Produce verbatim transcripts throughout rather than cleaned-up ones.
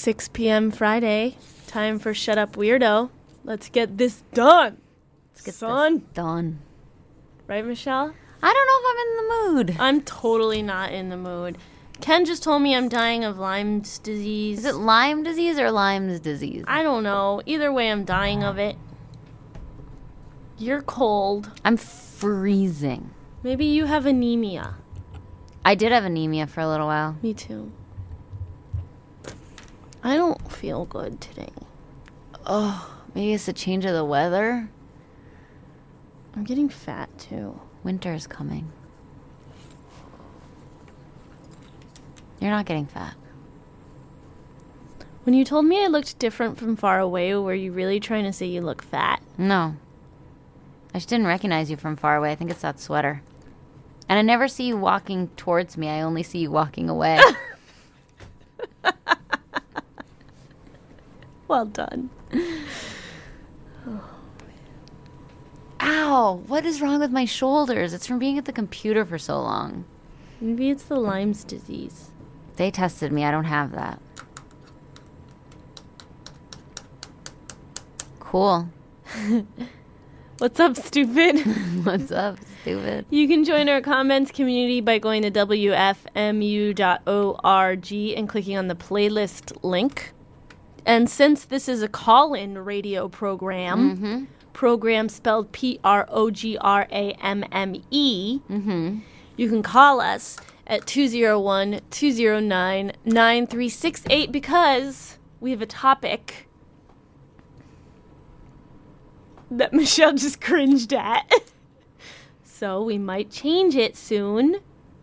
six p.m. Friday. Time for Shut Up Weirdo. Let's get this done. Let's get Son. this done. Right, Michelle? I don't know if I'm in the mood. I'm totally not in the mood. Ken just told me I'm dying of Lyme's disease. Is it Lyme disease or Lyme's disease? I don't know. Either way, I'm dying of it. You're cold. I'm freezing. Maybe you have anemia. I did have anemia for a little while. Me too. I don't feel good today. Oh, maybe it's a change of the weather. I'm getting fat too. Winter's coming. You're not getting fat. When you told me I looked different from far away, were you really trying to say you look fat? No. I just didn't recognize you from far away. I think it's that sweater. And I never see you walking towards me. I only see you walking away. Well done. Oh. Ow! What is wrong with my shoulders? It's from being at the computer for so long. Maybe it's the Lyme's disease. They tested me. I don't have that. Cool. What's up, stupid? What's up, stupid? You can join our comments community by going to W F M U dot org and clicking on the playlist link. And since this is a call-in radio program, Mm-hmm. program spelled P R O G R A M M E, Mm-hmm. you can call us at two oh one, two oh nine, nine three six eight because we have a topic that Michelle just cringed at. So we might change it soon.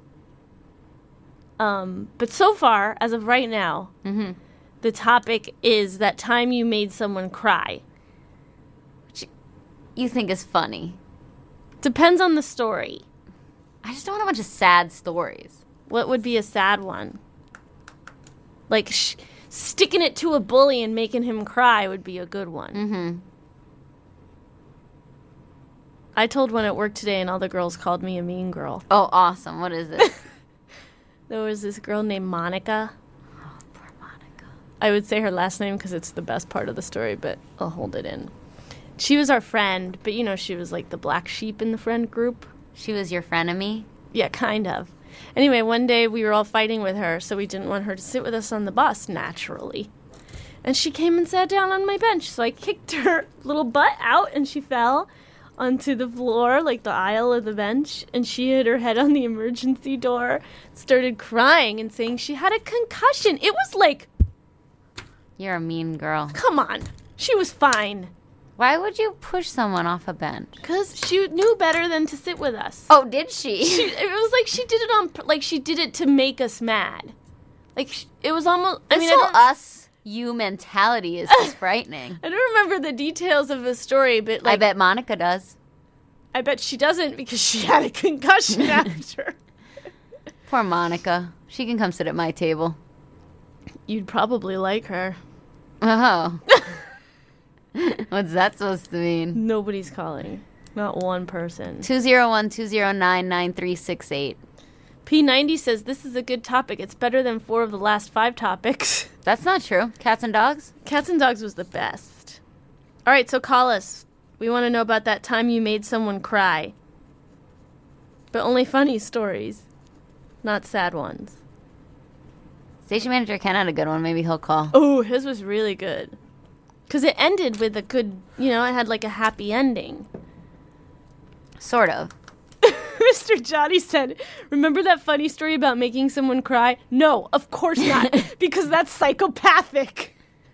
Um, but so far, as of right now, Mm-hmm. the topic is that time you made someone cry. Which you think is funny. Depends on the story. I just don't want a bunch of sad stories. What would be a sad one? Like sh- sticking it to a bully and making him cry would be a good one. Mm-hmm. I told one at work today and all the girls called me a mean girl. Oh, awesome. What is it? There was this girl named Monica. Oh, poor Monica. I would say her last name because it's the best part of the story, but I'll hold it in. She was our friend, but you know, she was like the black sheep in the friend group. She was your frenemy? Yeah, kind of. Anyway, one day we were all fighting with her, so we didn't want her to sit with us on the bus, naturally. And she came and sat down on my bench, so I kicked her little butt out, and she fell onto the floor, like the aisle of the bench, and she hit her head on the emergency door, started crying and saying she had a concussion. It was like, You're a mean girl. come on. She was fine. Why would you push someone off a bench? Because she knew better than to sit with us. Oh, did she? She, it was like she did it on, pur- like she did it to make us mad. Like, sh- it was almost, I This mean, I whole don't, us, you mentality is just frightening. I don't remember the details of the story, but like, I bet Monica does. I bet she doesn't because she had a concussion after. Poor Monica. She can come sit at my table. You'd probably like her. Oh. What's that supposed to mean? Nobody's calling. Not one person. two oh one, two oh nine, nine three six eight. P ninety says this is a good topic. It's better than four of the last five topics. That's not true. Cats and dogs? Cats and dogs was the best. All right, so call us. We want to know about that time you made someone cry. But only funny stories, not sad ones. Station manager Ken had a good one. Maybe he'll call. Oh, his was really good. Because it ended with a good, you know, it had like a happy ending. Sort of. Mister Johnny said, remember that funny story about making someone cry? No, of course not, because that's psychopathic.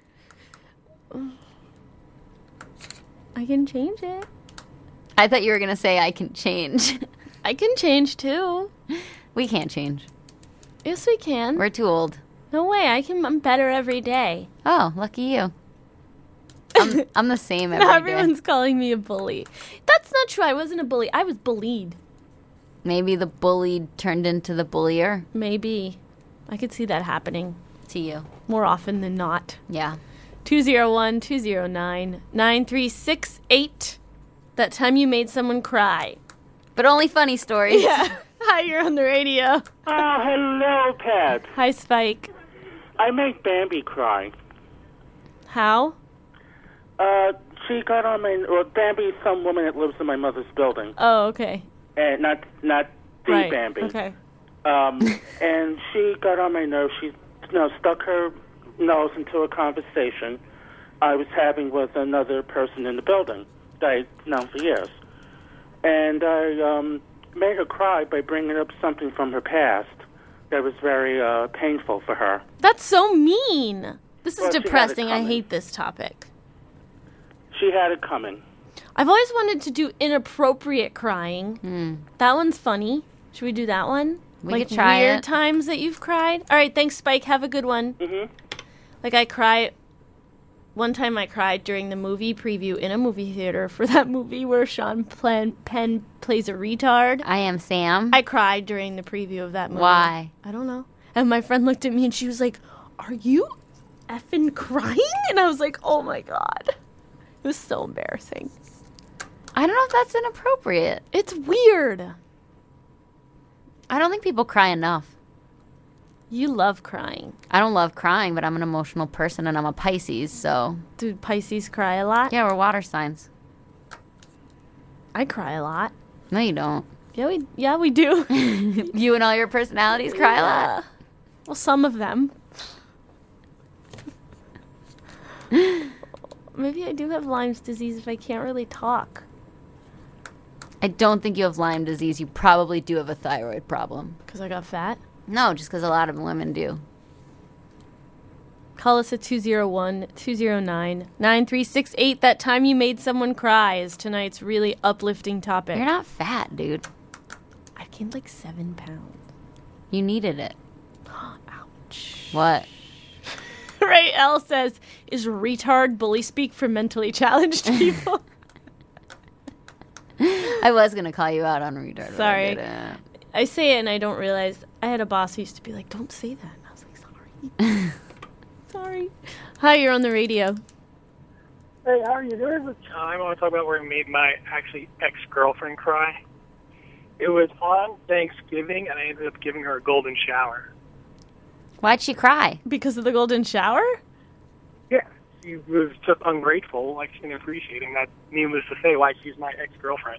I can change it. I thought you were going to say I can change. I can change too. We can't change. Yes, we can. We're too old. No way, I can. I'm better every day. Oh, lucky you. I'm, I'm the same every Now day. everyone's calling me a bully. That's not true. I wasn't a bully. I was bullied. Maybe the bullied turned into the bullier. Maybe. I could see that happening To you. more often than not. Yeah. two oh one, two oh nine, nine three six eight. That time you made someone cry. But only funny stories. Yeah. Hi, you're on the radio. Ah, hello, Pat. Hi, Spike. I made Bambi cry. How? Uh, she got on my... Well, Bambi is some woman that lives in my mother's building. Oh, okay. And not not the Right. Bambi. Okay. Um, and she got on my nerves. She, you know, stuck her nose into a conversation I was having with another person in the building that I'd known for years. And I um, made her cry by bringing up something from her past that was very uh, painful for her. That's so mean. This is Well, she had it depressing. I coming. hate this topic. She had it coming. I've always wanted to do inappropriate crying. Hmm. That one's funny. Should we do that one? We like could try weird it. times that you've cried. All right, thanks, Spike. Have a good one. Mm-hmm. Like I cry. One time I cried during the movie preview in a movie theater for that movie where Sean Penn, Penn plays a retard. I am Sam. I cried during the preview of that movie. Why? I don't know. And my friend looked at me and she was like, "Are you effing crying?" And I was like, "Oh my God." It was so embarrassing. I don't know if that's inappropriate. It's weird. I don't think people cry enough. You love crying. I don't love crying, but I'm an emotional person and I'm a Pisces, so. Do Pisces cry a lot? Yeah, we're water signs. I cry a lot. No, you don't. Yeah, we yeah we do. You and all your personalities cry a lot. Yeah. Well, some of them. Maybe I do have Lyme's disease if I can't really talk. I don't think you have Lyme disease. You probably do have a thyroid problem. Because I got fat? No, just because a lot of women do. Call us at two oh one, two oh nine, nine three six eight. That time you made someone cry is tonight's really uplifting topic. You're not fat, dude. I gained like seven pounds. You needed it. Ouch. What? Ray L says, is retard bully speak for mentally challenged people? I was going to call you out on retard. but I Sorry. didn't. I say it and I don't realize. I had a boss who used to be like, don't say that. And I was like, sorry. Sorry. Hi, you're on the radio. Hey, how are you? There was a time I want to talk about where I made my actually ex-girlfriend cry. It was on Thanksgiving, and I ended up giving her a golden shower. Why'd she cry? Because of the golden shower? Yeah, she was just ungrateful, like she didn't appreciate it. That's needless to say why she's my ex-girlfriend.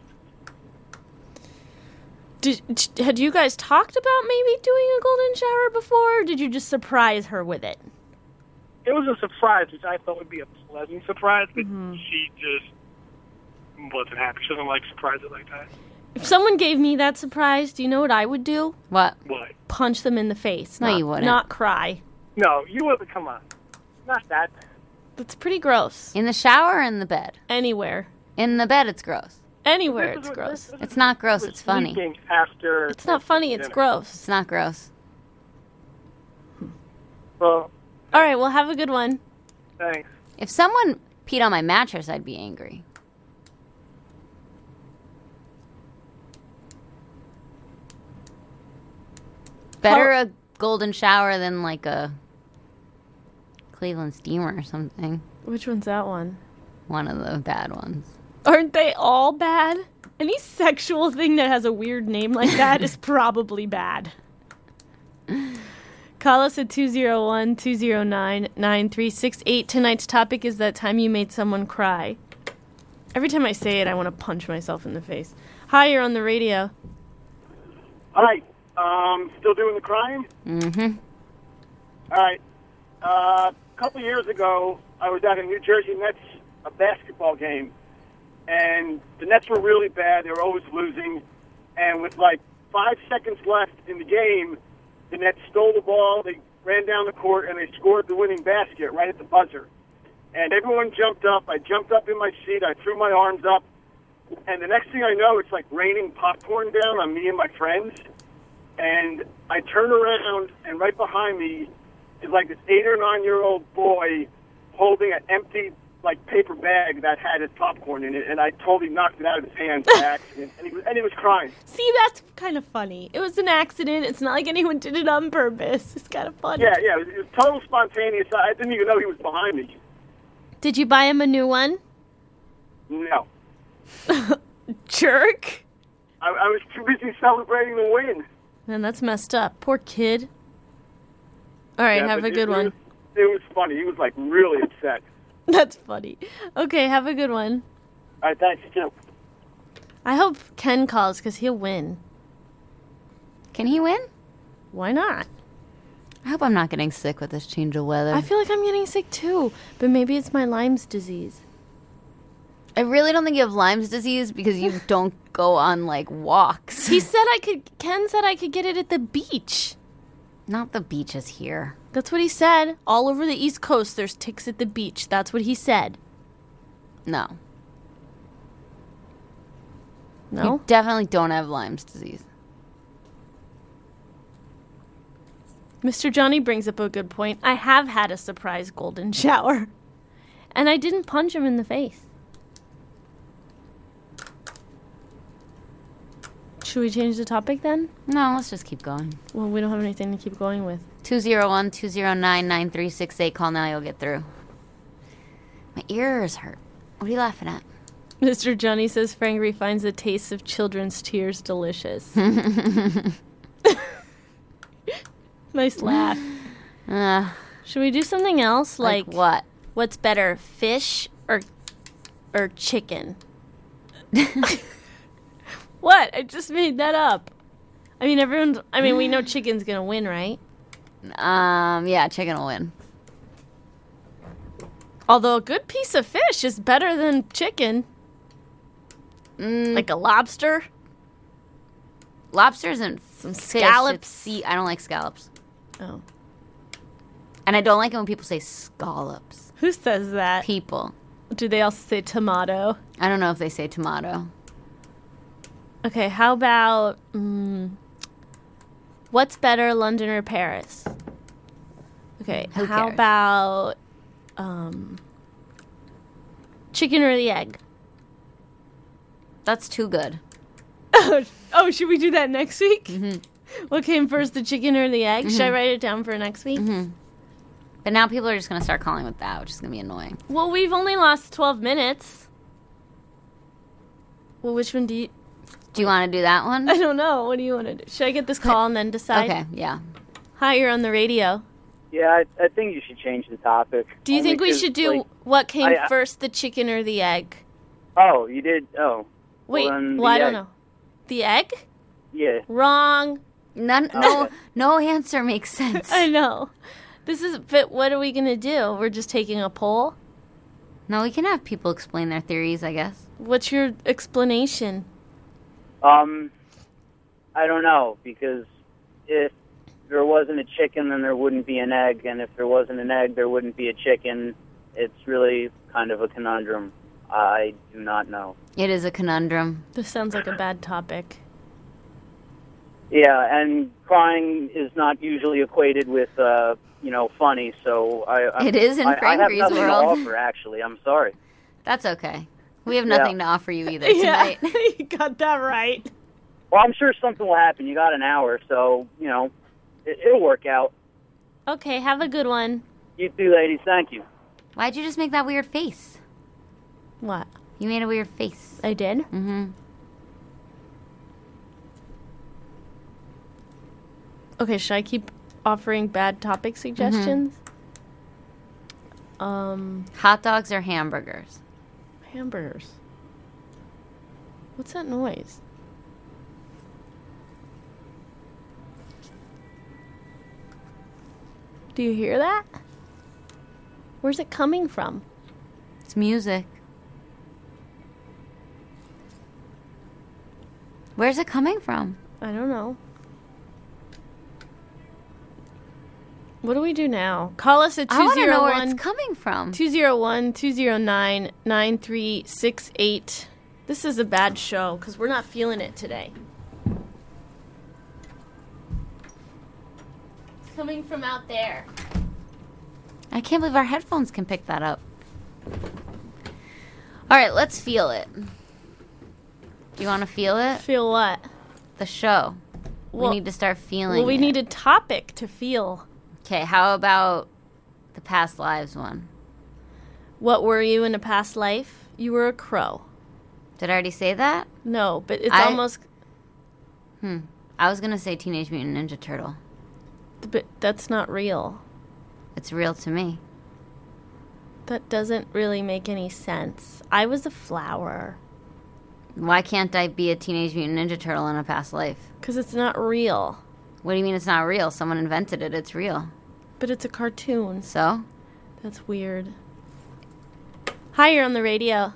Did, had you guys talked about maybe doing a golden shower before, or did you just surprise her with it? It was a surprise, which I thought would be a pleasant surprise, but Mm-hmm. she just wasn't happy. She doesn't like surprises like that. If someone gave me that surprise, do you know what I would do? What? What? Punch them in the face. No, not, you wouldn't. Not cry. No, you wouldn't. Come on. Not that. That's pretty gross. In the shower or in the bed? Anywhere. In the bed, it's gross. Anywhere This it's is what- gross. this is It's not gross, what it's funny. sleeping After It's not funny, it's dinner. gross. It's not gross. Well, All right, well, have a good one. thanks. If someone peed on my mattress, I'd be angry. Better a golden shower than like a Cleveland steamer or something. Which one's that one? One of the bad ones. Aren't they all bad? Any sexual thing that has a weird name like that is probably bad. Call us at two oh one, two oh nine, nine three six eight. Tonight's topic is that time you made someone cry. Every time I say it, I want to punch myself in the face. Hi, you're on the radio. All right. Um, still doing the crying? Mm-hmm. All right. Uh, a couple years ago, I was at a New Jersey Nets a basketball game, and the Nets were really bad. They were always losing, and with like five seconds left in the game, the Nets stole the ball. They ran down the court, and they scored the winning basket right at the buzzer. And everyone jumped up. I jumped up in my seat. I threw my arms up, and the next thing I know, it's like raining popcorn down on me and my friends. And I turn around, and right behind me is like this eight or nine year old boy holding an empty like paper bag that had his popcorn in it, and I totally knocked it out of his hands by accident, and he was and he was crying. See, that's kind of funny. It was an accident. It's not like anyone did it on purpose. It's kind of funny. Yeah, yeah, it was, it was total spontaneous. I didn't even know he was behind me. Did you buy him a new one? No, Jerk. I, I was too busy celebrating the win. Man, that's messed up. Poor kid. All right, Yeah, have but a good it, one. It was, it was funny. He was like really upset. That's funny. Okay, have a good one. All right, thanks, you too. I hope Ken calls because he'll win. Can he win? Why not? I hope I'm not getting sick with this change of weather. I feel like I'm getting sick too, but maybe it's my Lyme's disease. I really don't think you have Lyme's disease because you don't go on, like, walks. He said I could, Ken said I could get it at the beach. Not the beaches here. That's what he said. All over the East Coast, there's ticks at the beach. That's what he said. No. No? You definitely don't have Lyme's disease. Mister Johnny brings up a good point. I have had a surprise golden shower. And I didn't punch him in the face. Should we change the topic then? No, let's just keep going. Well, we don't have anything to keep going with. two oh one, two oh nine, nine three six eight. Call now, you'll get through. My ears hurt. What are you laughing at? Mister Johnny says Frangry finds the taste of children's tears delicious. Nice laugh. Uh, Should we do something else? like, Like, what? what's better, fish or or chicken? What? I just made that up. I mean, everyone's... I mean, we know chicken's gonna win, right? Um, yeah, chicken will win. Although a good piece of fish is better than chicken. Mm, Like a lobster. lobsters and Some fish, scallops. it's sea- I don't like scallops. Oh. And I don't like it when people say scallops. Who says that? People. Do they also say tomato? I don't know if they say tomato. Okay, how about... Mm, what's better, London or Paris? Okay, Who how cares? about... Um, chicken or the egg? That's too good. Oh, oh, should we do that next week? Mhm. What came first, the chicken or the egg? Should I Mhm. write it down for next week? hmm But now people are just going to start calling with that, which is going to be annoying. Well, we've only lost twelve minutes. Well, which one do you... Do you want to do that one? I don't know. What do you want to do? Should I get this call and then decide? Okay, yeah. Hi, you're on the radio. Yeah, I, I think you should change the topic. Do you Only think we 'cause, should do like- what came I- I- first, the chicken or the egg? Oh, you did? Oh. Wait, then well, the I don't egg. know. The egg? Yeah. Wrong. None, no, Okay. no answer makes sense. I know. This is, but what are we going to do? We're just taking a poll? No, we can have people explain their theories, I guess. What's your explanation? Um, I don't know, because if there wasn't a chicken, then there wouldn't be an egg, and if there wasn't an egg, there wouldn't be a chicken. It's really kind of a conundrum. I do not know. It is a conundrum. This sounds like a bad topic. Yeah, and crying is not usually equated with, uh, you know, funny, so I... I It is in I, I have Frankry's nothing world. to offer, actually. I'm sorry. That's okay. We have nothing to offer you either Yeah, tonight. you got that right. Well, I'm sure something will happen. You got an hour, so, you know, it, it'll work out. Okay, have a good one. You too, ladies. Thank you. Why'd you just make that weird face? What? You made a weird face. I did? Mm-hmm. Okay, should I keep offering bad topic suggestions? Um, Hot dogs or hamburgers? hamburgers. What's that noise? Do you hear that? Where's it coming from? It's music. Where's it coming from? I don't know. What do we do now? Call us at I want to know where two it's coming from. oh one, two oh nine, nine three six eight. This is a bad show because we're not feeling it today. It's coming from out there. I can't believe our headphones can pick that up. All right, let's feel it. Do you want to feel it? Feel what? The show. Well- we need to start feeling Well, we it. need a topic to feel. Okay, how about the past lives one? What were you in a past life? You were a crow. Did I already say that? No, but it's I- almost... Hmm. I was going to say Teenage Mutant Ninja Turtle. But that's not real. It's real to me. That doesn't really make any sense. I was a flower. Why can't I be a Teenage Mutant Ninja Turtle in a past life? Because it's not real. What do you mean it's not real? Someone invented it. It's real. But it's a cartoon. So? That's weird. Hi, you're on the radio.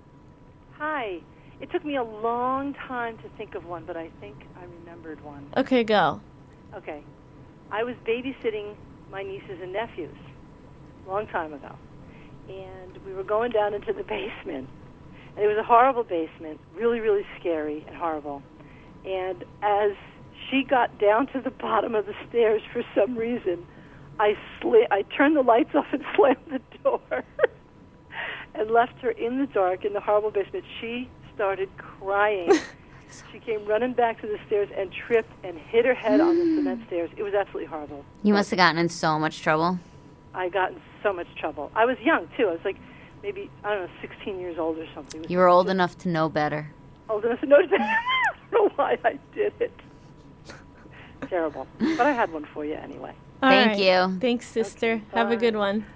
Hi. It took me a long time to think of one, but I think I remembered one. Okay, go. Okay. I was babysitting my nieces and nephews a long time ago. And we were going down into the basement. And it was a horrible basement, really, really scary and horrible. And as she got down to the bottom of the stairs for some reason, I sli- I turned the lights off and slammed the door and left her in the dark in the horrible basement. She started crying. She came running back to the stairs and tripped and hit her head on the cement stairs. It was absolutely horrible. You must have gotten in so much trouble. I got in so much trouble. I was young, too. I was like maybe, I don't know, sixteen years old or something. You were old enough to know better. Old enough to know better. I don't know why I did it. Terrible. But I had one for you anyway. All Thank right. you. Thanks, sister. Okay, Have a bye. good one.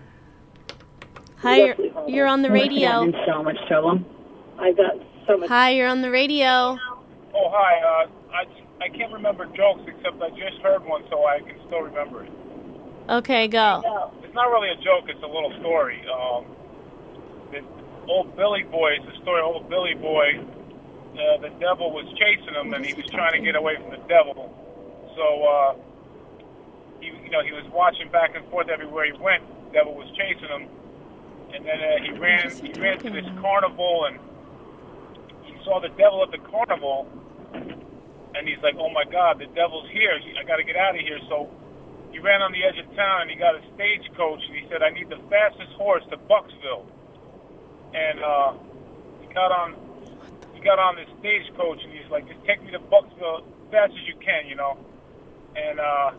Hi, you're, you're on the radio. in so much trouble. I got so much. Hi, you're on the radio. Oh, hi. Uh, I, I can't remember jokes except I just heard one, so I can still remember it. Okay, go. It's not really a joke. It's a little story. Um, the old Billy Boy, it's a story of old Billy Boy. Uh, the devil was chasing him, and he was trying to get away from the devil. So, uh, he, you know, he was watching back and forth everywhere he went. The devil was chasing him. And then uh, he ran he ran to this carnival, and he saw the devil at the carnival, and he's like, oh, my God, the devil's here. I got to get out of here. So he ran on the edge of town, and he got a stagecoach, and he said, I need the fastest horse to Bucksville. And uh, he got on he got on this stagecoach, and he's like, just take me to Bucksville as fast as you can, you know. And uh,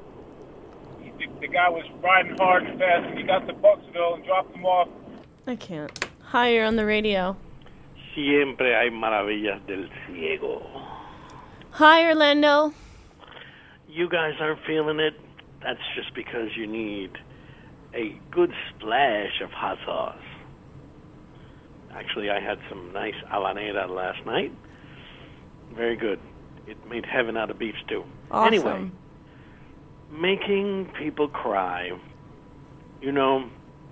he, the, the guy was riding hard and fast, and he got to Bucksville and dropped him off. I can't. Hi, you're on the radio. Siempre hay maravillas del ciego. Hi, Orlando. You guys aren't feeling it? That's just because you need a good splash of hot sauce. Actually, I had some nice habanera last night. Very good. It made heaven out of beef stew. Awesome. Anyway, making people cry. You know,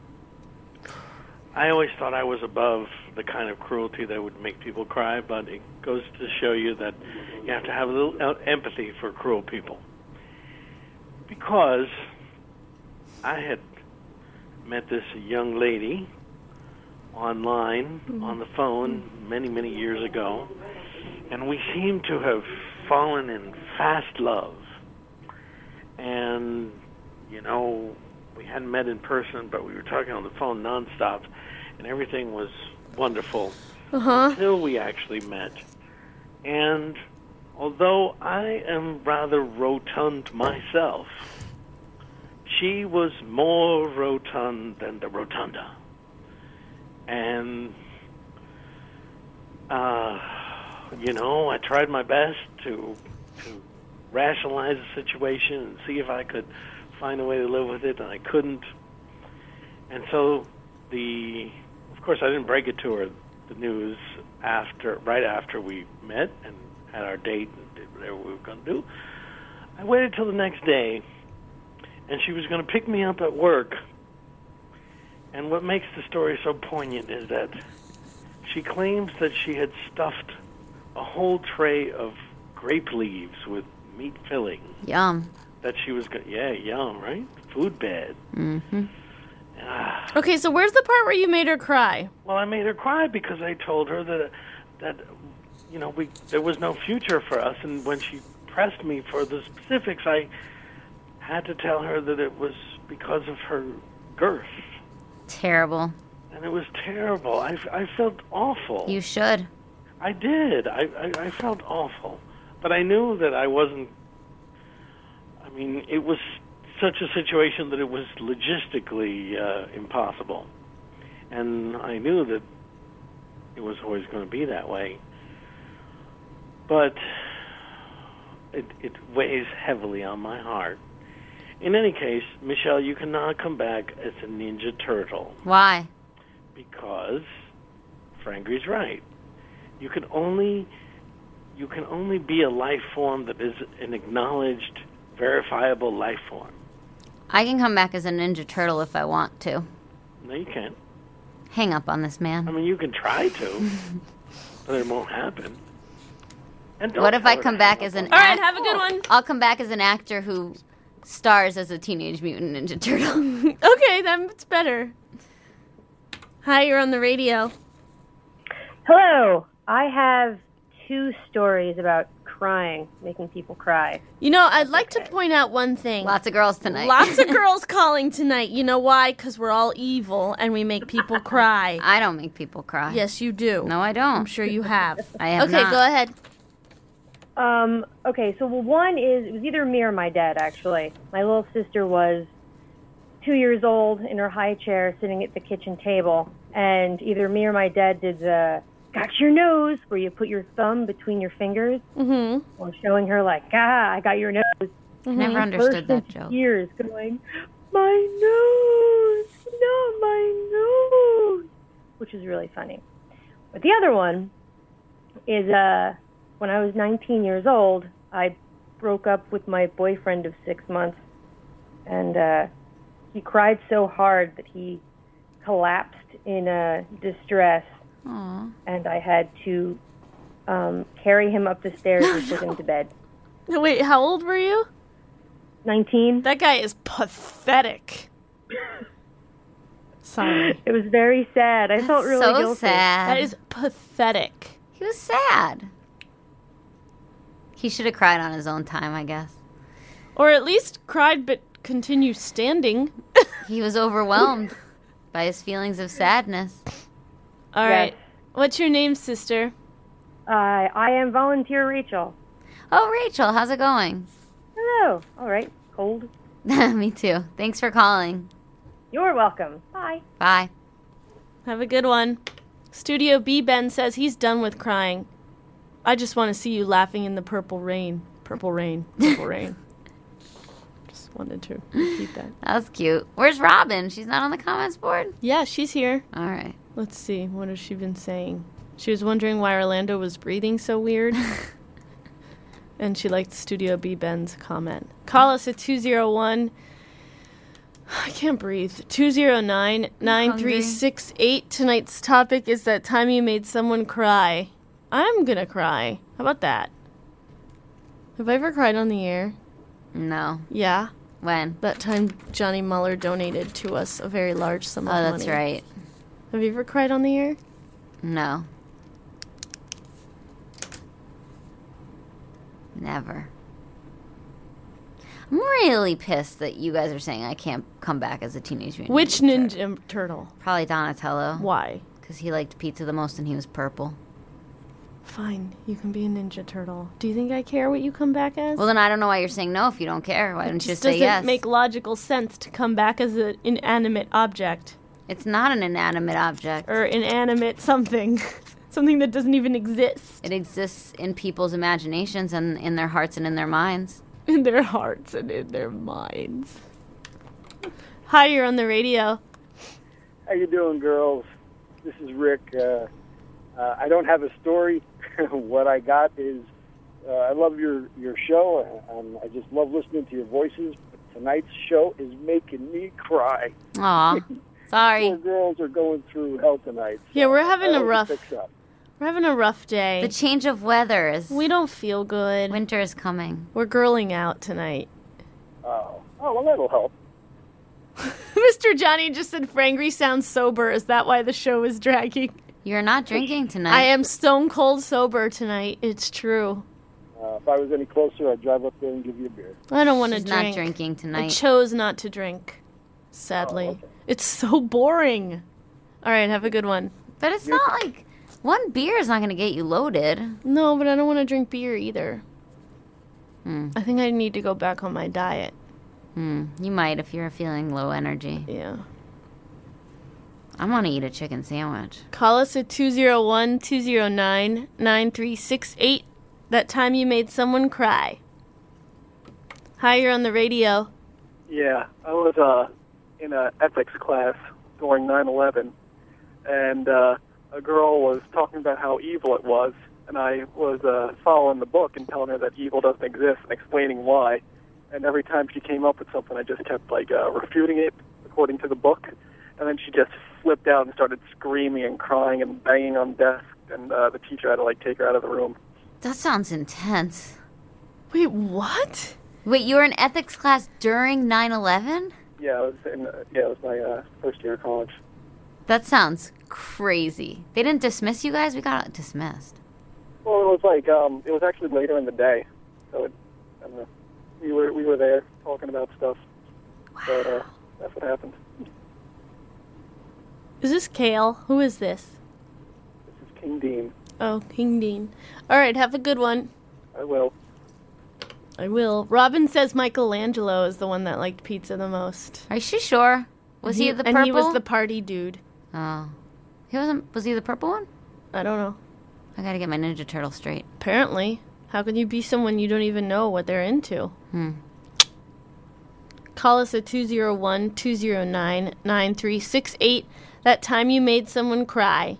I always thought I was above the kind of cruelty that would make people cry, but it goes to show you that you have to have a little empathy for cruel people. Because I had met this young lady online, mm-hmm. on the phone, many, many years ago, and we seemed to have fallen in fast love. And, you know, we hadn't met in person, but we were talking on the phone nonstop, and everything was wonderful uh-huh. until we actually met. And although I am rather rotund myself, she was more rotund than the rotunda. And, uh, you know, I tried my best to to rationalize the situation and see if I could find a way to live with it, and I couldn't. And so the, of course, I didn't break it to her, the news, after, right after we met and had our date and did whatever we were going to do. I waited till the next day, and she was going to pick me up at work. And what makes the story so poignant is that she claims that she had stuffed a whole tray of grape leaves with meat filling. Yum. That she was going, yeah, yum, right? Food bed. Mm-hmm. Ah. Okay, so where's the part where you made her cry? Well, I made her cry because I told her that, that you know, we there was no future for us. And when she pressed me for the specifics, I had to tell her that it was because of her girth. Terrible. And it was terrible. I, I felt awful. You should. I did. I, I, I felt awful. But I knew that I wasn't... I mean, it was such a situation that it was logistically uh, impossible. And I knew that it was always going to be that way. But it, it weighs heavily on my heart. In any case, Michelle, you cannot come back as a Ninja Turtle. Why? Because Frangry's right. You can only you can only be a life form that is an acknowledged, verifiable life form. I can come back as a Ninja Turtle if I want to. No, you can't. Hang up on this man. I mean, you can try to, but it won't happen. And don't What if tell I her come to back hang as up an on All her. right, have a good one. I'll come back as an actor who stars as a Teenage Mutant Ninja Turtle. Okay, that's better. Hi, you're on the radio. Hello. I have two stories about crying, making people cry. You know, I'd like to point out one thing. Lots of girls tonight. Lots of girls calling tonight. You know why? Because we're all evil and we make people cry. I don't make people cry. Yes, you do. No, I don't. I'm sure you have. I have Okay, not. go ahead. Um, okay, so well, one is, it was either me or my dad, actually. My little sister was two years old in her high chair sitting at the kitchen table, and either me or my dad did the got your nose, where you put your thumb between your fingers, mm-hmm. while showing her, like, ah, I got your nose. I never He understood burst that into joke. tears, going, my nose, not my nose, which is really funny. But the other one is, uh, when I was nineteen years old, I broke up with my boyfriend of six months, and uh, he cried so hard that he collapsed in uh, distress, Aww. and I had to um, carry him up the stairs and put him to bed. Wait, how old were you? nineteen. That guy is pathetic. Sorry. It was very sad. I That's felt really so guilty. sad. That is pathetic. He was sad. He should have cried on his own time, I guess. Or at least cried but continue standing. He was overwhelmed by his feelings of sadness. All Yes. right. What's your name, sister? Uh, I am volunteer Rachel. Oh, Rachel, how's it going? Hello. All right. Cold. Me too. Thanks for calling. You're welcome. Bye. Bye. Have a good one. Studio B Ben says he's done with crying. I just want to see you laughing in the purple rain. Purple rain. Purple rain. Just wanted to repeat that. That was cute. Where's Robin? She's not on the comments board? Yeah, she's here. All right. Let's see. What has she been saying? She was wondering why Orlando was breathing so weird. And she liked Studio B Ben's comment. Call us at two oh one. I can't breathe. two oh nine, nine three six eight. Tonight's topic is that time you made someone cry. I'm gonna cry. How about that? Have I ever cried on the air? No. Yeah. When? That time Johnny Muller donated to us a very large sum of Oh, money. that's right. Have you ever cried on the air? No. Never. I'm really pissed that you guys are saying I can't come back as a Teenage Mutant Which Ninja Ninja Turtle. Turtle? Probably Donatello. Why? Because he liked pizza the most and he was purple. Fine, you can be a Ninja Turtle. Do you think I care what you come back as? Well, then I don't know why you're saying no if you don't care. Why it don't you just just say doesn't yes? make logical sense to come back as an inanimate object. It's not an inanimate object. Or inanimate something. Something that doesn't even exist. It exists in people's imaginations and in their hearts and in their minds. In their hearts and in their minds. Hi, you're on the radio. How you doing, girls? This is Rick. Uh, uh, I don't have a story. What I got is uh, I love your, your show. Um, I just love listening to your voices. But tonight's show is making me cry. Aw, sorry. Poor girls are going through hell tonight. So Yeah, we're having I a hope it rough... picks up. We're having a rough day. The change of weather is... We don't feel good. Winter is coming. We're girling out tonight. Oh, oh well, that'll help. Mister Johnny just said Frangry sounds sober. Is that why the show is dragging? You're not drinking tonight. I am stone cold sober tonight. It's true. Uh, if I was any closer, I'd drive up there and give you a beer. I don't want to She's drink. not drinking tonight. I chose not to drink, sadly. Oh, okay. It's so boring. All right, have a good one. But it's not like... One beer is not going to get you loaded. No, but I don't want to drink beer either. Hmm. I think I need to go back on my diet. Hmm. You might if you're feeling low energy. Yeah. I want to eat a chicken sandwich. Call us at two oh one, two oh nine, nine three six eight. That time you made someone cry. Hi, you're on the radio. Yeah, I was uh, in an ethics class during nine eleven, and uh, a girl was talking about how evil it was, and I was uh, following the book and telling her that evil doesn't exist and explaining why. And every time she came up with something, I just kept like uh, refuting it according to the book, and then she just flipped out and started screaming and crying and banging on the desk, and uh, the teacher had to like take her out of the room. That sounds intense. Wait, what? Wait, you were in ethics class during nine eleven? Yeah, it was in, uh, yeah, it was my uh, first year of college. That sounds crazy. They didn't dismiss you guys? We got dismissed. Well, it was like um, it was actually later in the day, so it, I don't know. We were we were there talking about stuff. Wow. But uh, that's what happened. Is this Kale? Who is this? This is King Dean. Oh, King Dean. All right, have a good one. I will. I will. Robin says Michelangelo is the one that liked pizza the most. Are you sure? Was he, he the purple? And he was the party dude. Oh. He wasn't, was he the purple one? I don't know. I gotta get my Ninja Turtle straight. Apparently. How can you be someone you don't even know what they're into? Hmm. Call us at two oh one, two oh nine, nine three six eight. That time you made someone cry.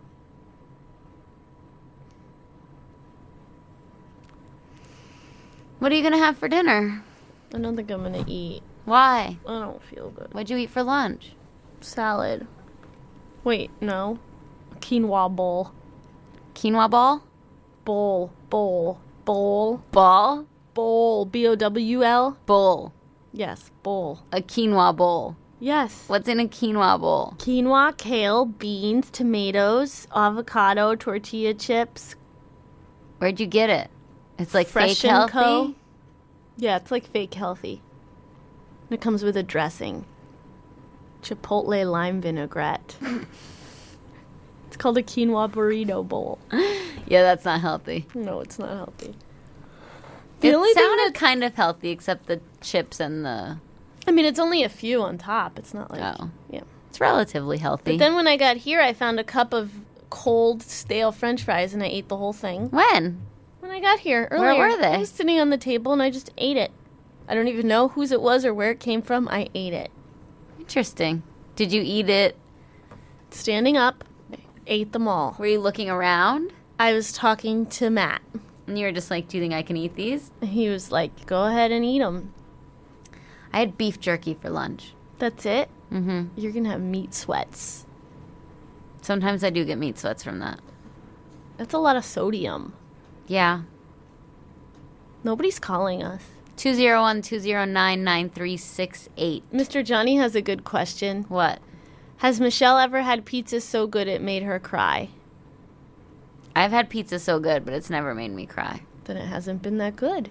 What are you gonna have for dinner? I don't think I'm gonna eat. Why? I don't feel good. What'd you eat for lunch? Salad. Wait, no. Quinoa bowl. Quinoa ball? Bowl. Bowl. Bowl. Ball? Bowl. B O W L. Bowl. Yes, bowl. A quinoa bowl. Yes. What's in a quinoa bowl? Quinoa, kale, beans, tomatoes, avocado, tortilla chips. Where'd you get it? It's like Fresh fake and healthy? Co. Yeah, it's like fake healthy. And it comes with a dressing. Chipotle lime vinaigrette. It's called a quinoa burrito bowl. Yeah, that's not healthy. No, it's not healthy. The It only thing sounded that's- kind of healthy, except the chips and the... I mean, it's only a few on top. It's not like... Oh. Yeah. It's relatively healthy. But then when I got here, I found a cup of cold, stale French fries, and I ate the whole thing. When? When I got here earlier. Where were they? I was sitting on the table, and I just ate it. I don't even know whose it was or where it came from. I ate it. Interesting. Did you eat it? Standing up, ate them all. Were you looking around? I was talking to Matt. And you were just like, do you think I can eat these? He was like, go ahead and eat them. I had beef jerky for lunch. That's it? Mm-hmm. You're going to have meat sweats. Sometimes I do get meat sweats from that. That's a lot of sodium. Yeah. Nobody's calling us. two oh one, two oh nine, nine three six eight. Mister Johnny has a good question. What? Has Michelle ever had pizza so good it made her cry? I've had pizza so good, but it's never made me cry. Then it hasn't been that good.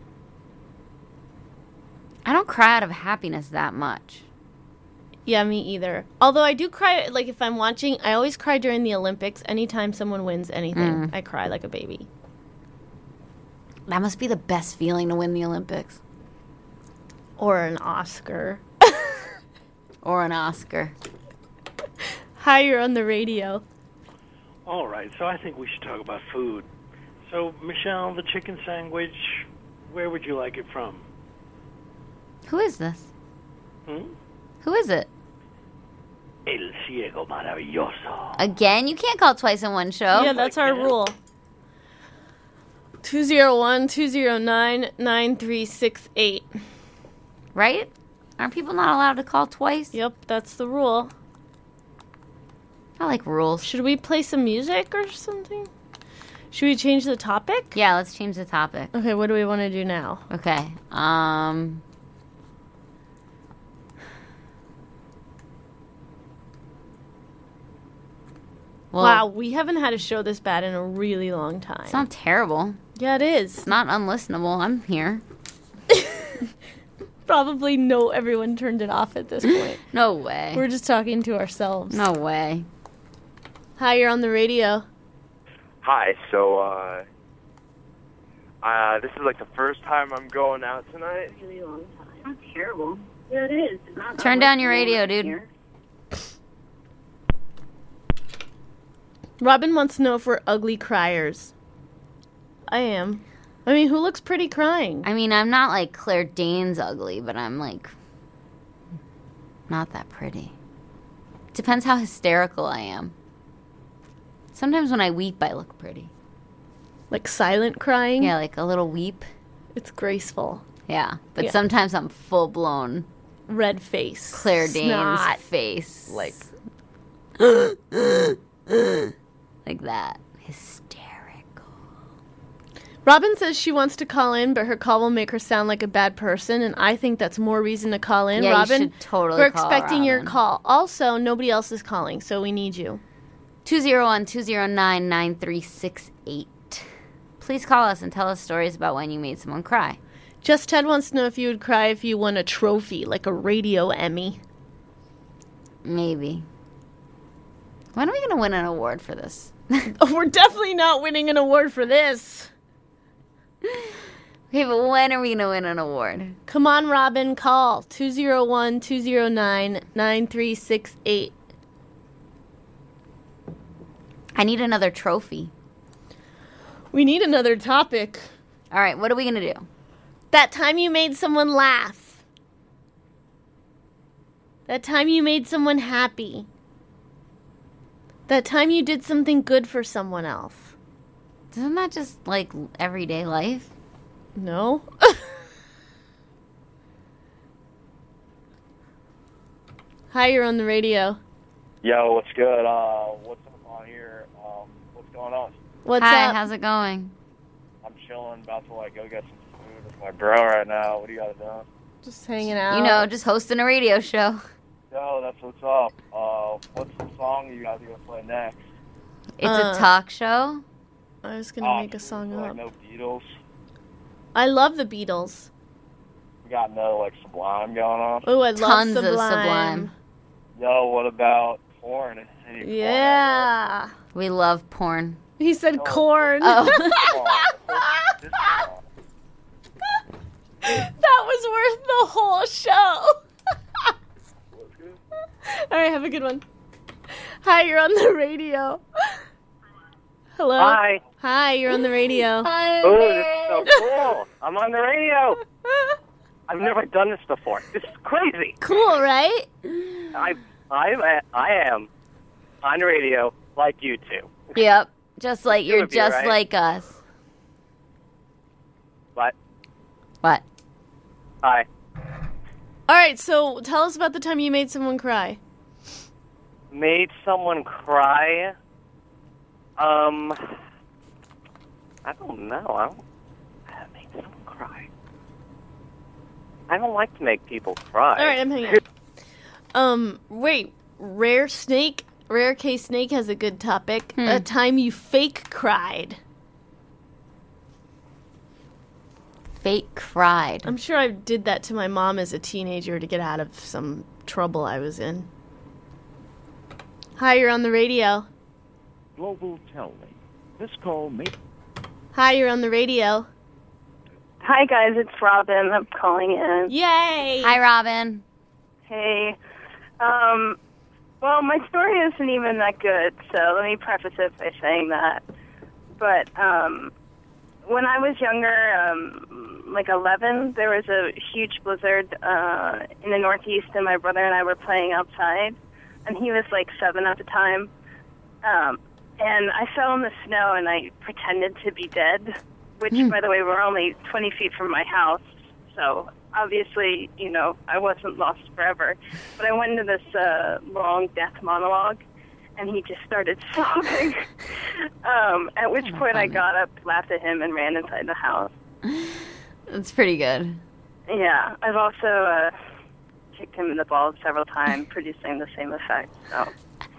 I don't cry out of happiness that much. Yeah, me either. Although I do cry, like if I'm watching, I always cry during the Olympics. Anytime someone wins anything, Mm. I cry like a baby. That must be the best feeling to win the Olympics. Or an Oscar. Or an Oscar. Hi, you're on the radio. All right, so I think we should talk about food. So, Michelle, the chicken sandwich, where would you like it from? Who is this? Hmm? Who is it? El Ciego Maravilloso. Again? You can't call twice in one show. Yeah, that's our rule. two oh one, two oh nine, nine three six eight. Right? Aren't people not allowed to call twice? Yep, that's the rule. I like rules. Should we play some music or something? Should we change the topic? Yeah, let's change the topic. Okay, what do we want to do now? Okay. Um... Well, wow, we haven't had a show this bad in a really long time. It's not terrible. Yeah, it is. It's not unlistenable. I'm here. Probably no, everyone turned it off at this point. No way. We're just talking to ourselves. No way. Hi, you're on the radio. Hi, so, uh, uh, this is like the first time I'm going out tonight. Really long time. Not terrible. Yeah, it is. It's not Turn down your radio, dude. Here. Robin wants to know if we're ugly criers. I am. I mean, who looks pretty crying? I mean, I'm not like Claire Danes ugly, but I'm like not that pretty. Depends how hysterical I am. Sometimes when I weep, I look pretty. Like silent crying? Yeah, like a little weep. It's graceful. Yeah, but Yeah. sometimes I'm full blown red face. Claire Danes Snot. face. Like like that. Hysterical. Robin says she wants to call in, but her call will make her sound like a bad person, and I think that's more reason to call in. Yeah, you Robin, should totally we're call expecting your Robin. call. Also, nobody else is calling, so we need you. two oh one, two oh nine, nine three six eight. Please call us and tell us stories about when you made someone cry. Just Ted wants to know if you would cry if you won a trophy, like a radio Emmy. Maybe. When are we going to win an award for this? Oh, we're definitely not winning an award for this. Okay, but when are we going to win an award? Come on, Robin, call two oh one, two oh nine, nine three six eight. I need another trophy. We need another topic. All right, what are we going to do? That time you made someone laugh. That time you made someone happy. That time you did something good for someone else. Isn't that just like everyday life? No. Hi, you're on the radio. Yo, what's good? Uh, what's up on here? Um, what's going on? What's Hi, up? how's it going? I'm chilling, about to like go get some food with my bro right now. What do you got to do? Just hanging out. You know, just hosting a radio show. Yo, that's what's up. Uh, what's the song you guys are gonna play next? It's Uh, a talk show. I was gonna Oh, make a song like up. no Beatles. I love the Beatles. We got no like Sublime going on. Oh, I love Tons Sublime. of Sublime. Yo, what about porn? Any porn Yeah. We love porn. He said corn. Oh. This song. That was worth the whole show. All right, have a good one. Hi, you're on the radio. Hello. Hi. Hi, you're on the radio. Hi. Oh, this is so cool. I'm on the radio. I've never done this before. This is crazy. Cool, right? I, I, I am on the radio like you two. Yep. Just like You you're would be, just right? like us. What? What? Hi. All right, so tell us about the time you made someone cry. Made someone cry? Um, I don't know. I don't I made someone cry. I don't like to make people cry. All right, I'm hanging up. Um, wait, Rare Snake, Rare Case Snake has a good topic. Hmm. A time you fake cried. Fake cried. I'm sure I did that to my mom as a teenager to get out of some trouble I was in. Hi, you're on the radio. Global Telly. This call may... Hi, you're on the radio. Hi, guys. It's Robin. I'm calling in. Yay! Hi, Robin. Hey. Um, well, my story isn't even that good, so let me preface it by saying that. But um, when I was younger, um, like eleven, there was a huge blizzard uh, in the Northeast, and my brother and I were playing outside, and he was like seven at the time. Um, and I fell in the snow, and I pretended to be dead, which, by the way, we're only twenty feet from my house, so obviously, you know, I wasn't lost forever. But I went into this uh, long death monologue, and he just started sobbing. um, at which point I got up, laughed at him, and ran inside the house. That's pretty good. Yeah, I've also uh, kicked him in the balls several times, producing the same effect. So.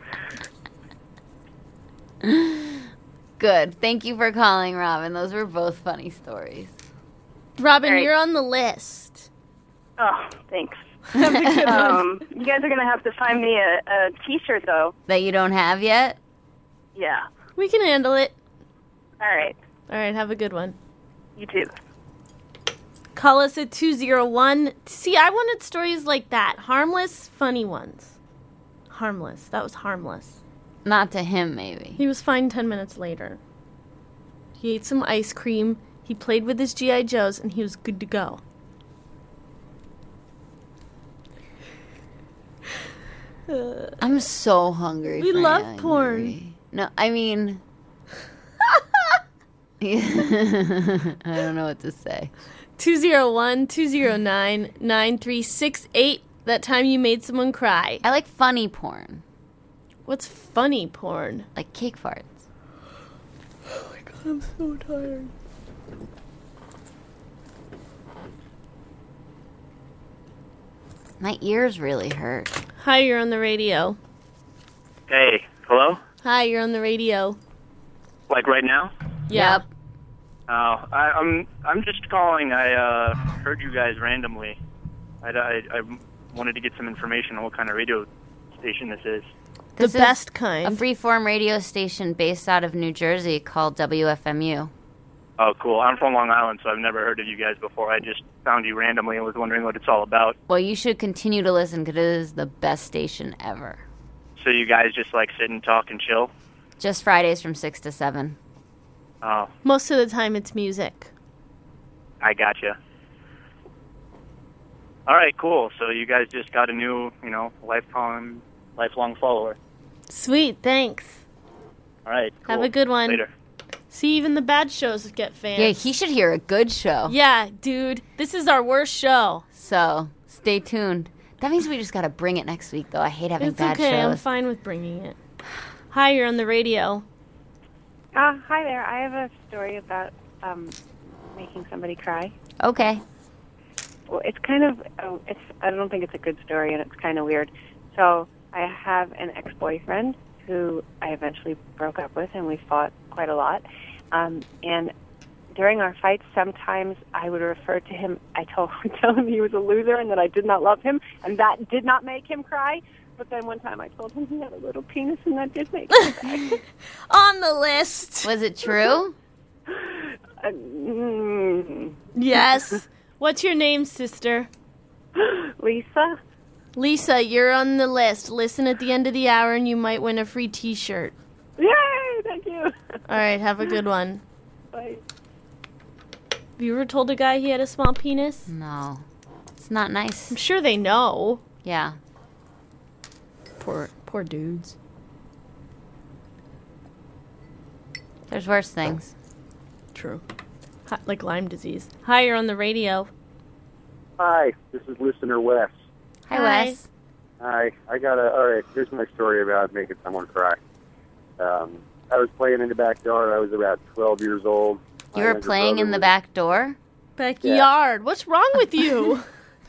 Good. Thank you for calling, Robin. Those were both funny stories. Robin, All right. you're on the list. Oh, thanks. Have a good one. um, you guys are going to have to find me a, a T-shirt, though. That you don't have yet? Yeah. We can handle it. All right. All right, have a good one. You too. Call us at two oh one. See, I wanted stories like that. Harmless, funny ones. Harmless. That was harmless. Not to him, maybe. He was fine ten minutes later. He ate some ice cream. He played with his G I. Joes, and he was good to go. Uh, I'm so hungry. We Fran. love porn. No, I mean... I don't know what to say. two oh one, two oh nine, nine three six eight. That time you made someone cry. I like funny porn. What's funny porn? Like cake farts. Oh my god, I'm so tired. My ears really hurt. Hi, you're on the radio. Hey, hello? Hi, you're on the radio. Like right now? Yep. Oh, I, I'm I'm just calling. I uh, heard you guys randomly. I, I, I wanted to get some information on what kind of radio station this is. This the is best kind. A freeform radio station based out of New Jersey called W F M U. Oh, cool. I'm from Long Island, so I've never heard of you guys before. I just found you randomly and was wondering what it's all about. Well, you should continue to listen because it is the best station ever. So you guys just like sit and talk and chill? Just Fridays from six to seven. Oh, Most of the time it's music. I gotcha. All right, cool. So you guys just got a new, you know, lifelong, lifelong follower. Sweet, thanks. All right, cool. Have a good one. Later. See, even the bad shows get fans. Yeah, he should hear a good show. Yeah, dude. This is our worst show. So, stay tuned. That means we just gotta bring it next week, though. I hate having It's bad okay. I'm shows. fine with bringing it. Hi, you're on the radio. Uh, hi there. I have a story about um, making somebody cry. Okay. Well, it's kind of, oh, it's. I don't think it's a good story, and it's kind of weird. So I have an ex-boyfriend who I eventually broke up with, and we fought quite a lot. Um, and during our fights, sometimes I would refer to him. I told tell him he was a loser and that I did not love him, and that did not make him cry. But then one time I told him he had a little penis, and that did make him cry. On the list. Was it true? uh, mm, Yes. What's your name, sister? Lisa. Lisa, you're on the list. Listen at the end of the hour, and you might win a free T-shirt. Yay! Thank you. All right, have a good one. Bye. Have you ever told a guy he had a small penis? No. It's not nice. I'm sure they know. Yeah. Poor, poor dudes. There's worse things. True. Hi, like Lyme disease. Hi, you're on the radio. Hi, this is listener Wes. Hi, Hi. Wes. Hi, I got a, all right, here's my story about making someone cry. Um, I was playing in the backyard. I was about twelve years old. You My were younger playing brother in the was- back door? Backyard. What's wrong with you?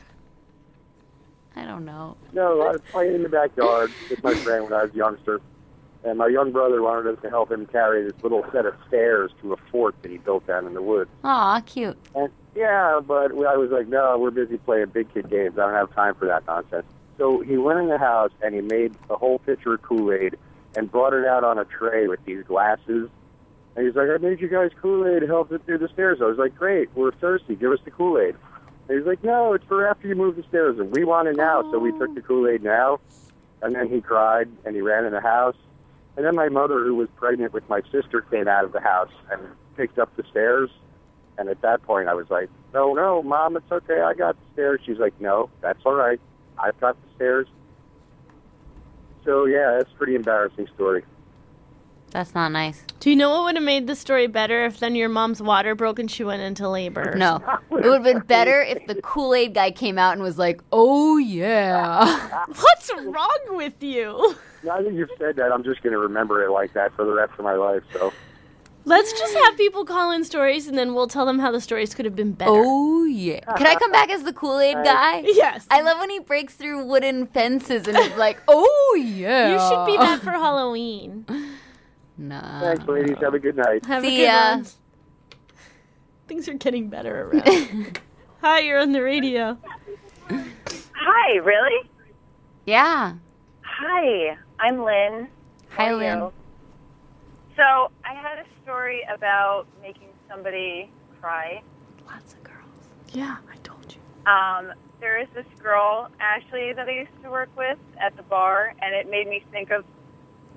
I don't know. No, I was playing in the backyard with my friend when I was a youngster. And my young brother wanted us to help him carry this little set of stairs to a fort that he built down in the woods. Aw, cute. And yeah, but I was like, no, we're busy playing big kid games. I don't have time for that nonsense. So he went in the house and he made a whole pitcher of Kool-Aid and brought it out on a tray with these glasses. And he's like, I made you guys Kool-Aid to help it through the stairs. I was like, great, we're thirsty. Give us the Kool-Aid. And he's like, no, it's for after you move the stairs. And we want it now, so we took the Kool-Aid now. And then he cried and he ran in the house. And then my mother, who was pregnant with my sister, came out of the house and picked up the stairs. And at that point, I was like, no, no, Mom, it's okay. I got the stairs. She's like, no, that's all right. I've got the stairs. So, yeah, that's a pretty embarrassing story. That's not nice. Do you know what would have made the story better if then your mom's water broke and she went into labor? No. It would have been better if the Kool-Aid guy came out and was like, oh, yeah. What's wrong with you? Now that you've said that, I'm just going to remember it like that for the rest of my life, so... Let's just have people call in stories, and then we'll tell them how the stories could have been better. Oh, yeah. Can I come back as the Kool-Aid guy? Yes. I love when he breaks through wooden fences and he's like, oh, yeah. You should be that for Halloween. Nah. Thanks, ladies. Have a good night. Have See a good ya. one. Things are getting better around. Hi, you're on the radio. Hi, really? Yeah. Hi, I'm Lynn. Hi, How are Lynn. you? So I had a story about making somebody cry. Lots of girls. Yeah, I told you. Um, there is this girl, Ashley, that I used to work with at the bar, and it made me think of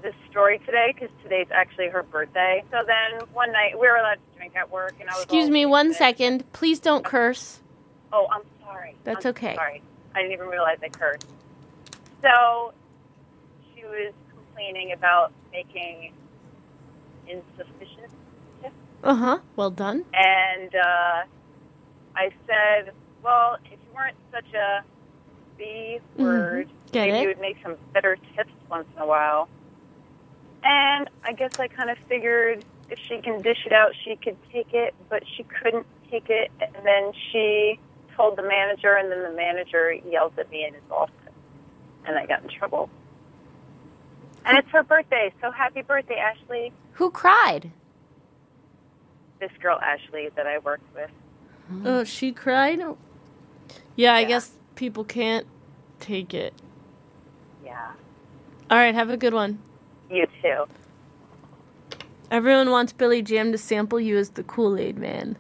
this story today because today's actually her birthday. So then one night we were allowed to drink at work, and I was Excuse all me one wasted. second. Please don't curse. Oh, I'm sorry. That's I'm okay. Sorry, I didn't even realize I cursed. So she was complaining about making insufficient tips, Uh-huh. Well done. and uh, I said, "Well, if you weren't such a B word, Get maybe it? you would make some better tips once in a while." And I guess I kind of figured if she can dish it out, she could take it, but she couldn't take it. And then she told the manager, and then the manager yelled at me in his office, and I got in trouble. And it's her birthday, so happy birthday, Ashley. Who cried? This girl, Ashley, that I worked with. Oh, she cried? Oh. Yeah, I guess people can't take it. Yeah. All right, have a good one. You too. Everyone wants Billy Jam to sample you as the Kool-Aid Man.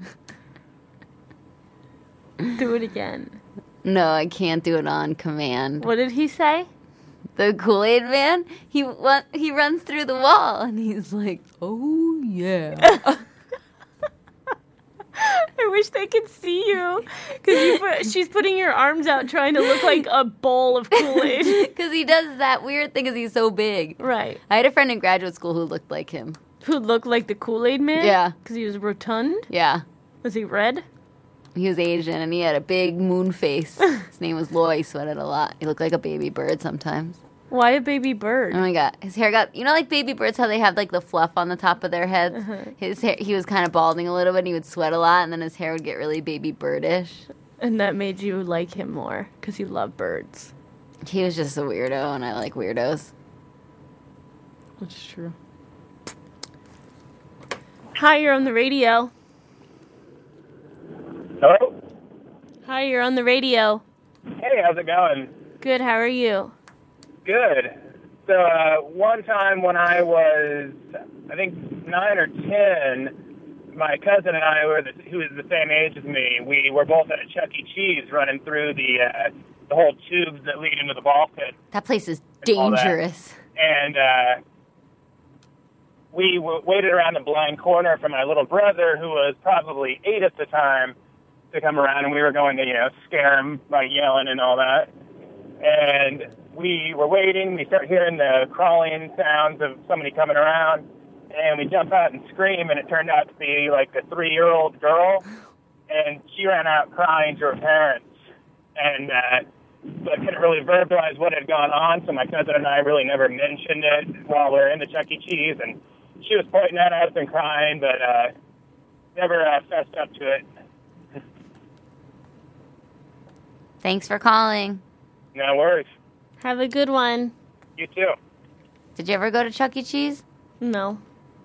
Do it again. No, I can't do it on command. What did he say? The Kool-Aid Man? He wa- he runs through the wall, and he's like, oh, yeah. I wish they could see you. Because you put, she's putting your arms out trying to look like a bowl of Kool-Aid. Because he does that weird thing because he's so big. Right. I had a friend in graduate school who looked like him. Who looked like the Kool-Aid Man? Yeah. Because he was rotund? Yeah. Was he red? He was Asian, and he had a big moon face. His name was Loy. He sweated a lot. He looked like a baby bird sometimes. Why a baby bird? Oh my god, his hair got, you know, like baby birds, how they have like the fluff on the top of their heads. Uh-huh. His hair, he was kind of balding a little bit. And he would sweat a lot, and then his hair would get really baby birdish. And that made you like him more because you love birds. He was just a weirdo, and I like weirdos. That's true. Hi, you're on the radio. Hello? Hi, you're on the radio. Hey, how's it going? Good, how are you? Good. So, uh, one time when I was, I think, nine or ten, my cousin and I, were the, who is the same age as me, we were both at a Chuck E. Cheese running through the uh, the whole tubes that lead into the ball pit. That place is and all that. dangerous. And uh, we w- waited around the blind corner for my little brother, who was probably eight at the time, to come around, and we were going to, you know, scare him by yelling and all that. And we were waiting. We start hearing the crawling sounds of somebody coming around, and we jump out and scream, and it turned out to be like a three-year-old girl, and she ran out crying to her parents. And uh, I couldn't really verbalize what had gone on, so my cousin and I really never mentioned it while we were in the Chuck E. Cheese, and she was pointing at us and crying, but uh, never uh, fessed up to it. Thanks for calling. No worries. Have a good one. You too. Did you ever go to Chuck E. Cheese? No.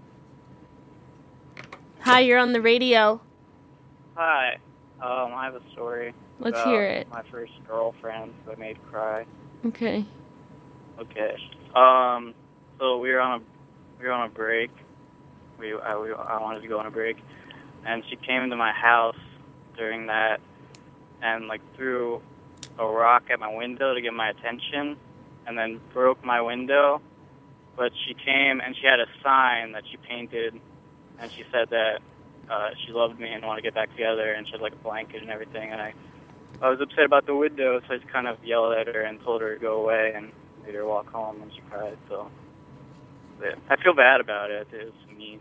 Hi, you're on the radio. Hi. Um, I have a story. Let's about hear it. My first girlfriend who I made cry. Okay. Okay. Um, so we were on a we were on a break. We I, we I wanted to go on a break, and she came to my house during that, and like threw a rock at my window to get my attention, and then broke my window. But she came and she had a sign that she painted, and she said that uh, she loved me and wanted to get back together, and she had like a blanket and everything. And I, I was upset about the window, so I just kind of yelled at her and told her to go away and made her walk home, and she cried. So yeah, I feel bad about it. It was mean.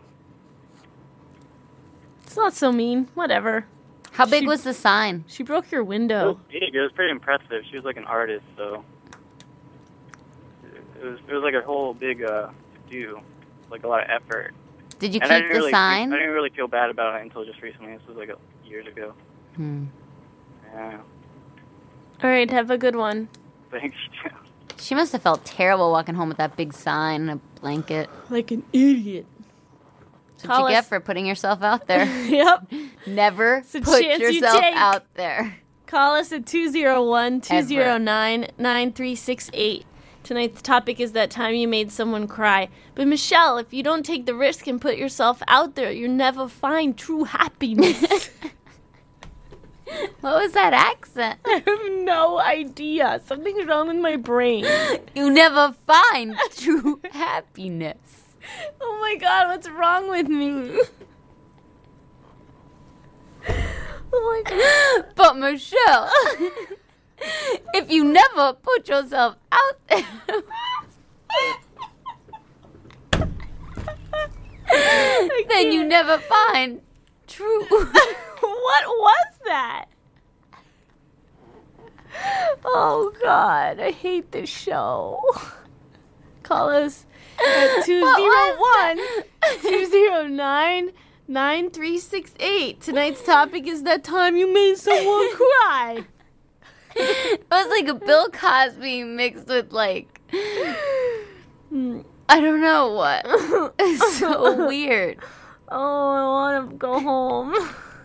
It's not so mean. Whatever. How big She- was the sign? She broke your It was window. big. It was pretty impressive. She was like an artist, so it was it was like a whole big uh do, like a lot of effort. Did you And I keep didn't the really, sign? I didn't really feel bad about it until just recently. This was like a, years ago. Hmm. Yeah. All right, have a good one. Thanks. She must have felt terrible walking home with that big sign and a blanket. Like an idiot. That's what Call you us- get for putting yourself out there. Yep. Never It's a put chance you yourself take. out there. Call us at two oh one, two oh nine, nine three six eight. Tonight's topic is that time you made someone cry. But Michelle, if you don't take the risk and put yourself out there, you'll never find true happiness. What was that accent? I have no idea. Something's wrong with my brain. You never find true happiness. Oh my god, what's wrong with me? Oh my god. But Michelle, if you never put yourself out there, then you never find true. What was that? Oh god, I hate this show. Call us at two zero one, two zero nine, nine three six eight. Tonight's topic is that time you made someone cry. It was like a Bill Cosby mixed with like I don't know what. It's so weird. Oh, I want to go home.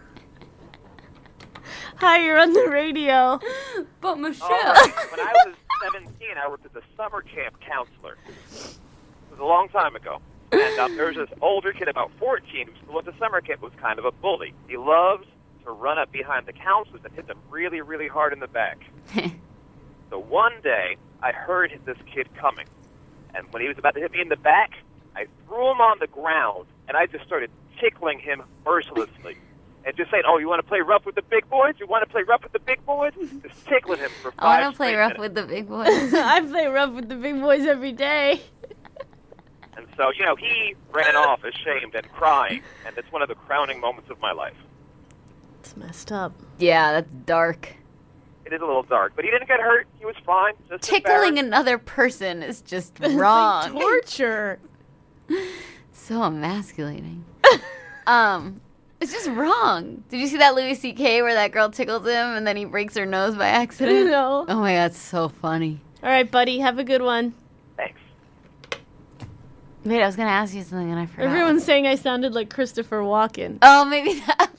Hi, you're on the radio. But Michelle. Oh, when I was seventeen, I worked as a summer camp counselor. It was a long time ago. And um, there was this older kid, about fourteen, who went to summer camp, was kind of a bully. He loves to run up behind the counselors and hit them really, really hard in the back. So one day, I heard this kid coming. And when he was about to hit me in the back, I threw him on the ground, and I just started tickling him mercilessly. And just saying, oh, you want to play rough with the big boys? You want to play rough with the big boys? Just tickling him for five I want to play straight rough minutes. with the big boys. I play rough with the big boys every day. And so, you know, he ran off ashamed and crying, and it's one of the crowning moments of my life. It's messed up. Yeah, that's dark. It is a little dark, but he didn't get hurt. He was fine. Just Tickling embarrassed. another person is just It's like wrong. torture. So emasculating. um, it's just wrong. Did you see that Louis C K where that girl tickles him and then he breaks her nose by accident? No. Oh my god, it's so funny. All right, buddy, have a good one. Thanks. Wait, I was gonna ask you something and I forgot. Everyone's saying I sounded like Christopher Walken. Oh, maybe that.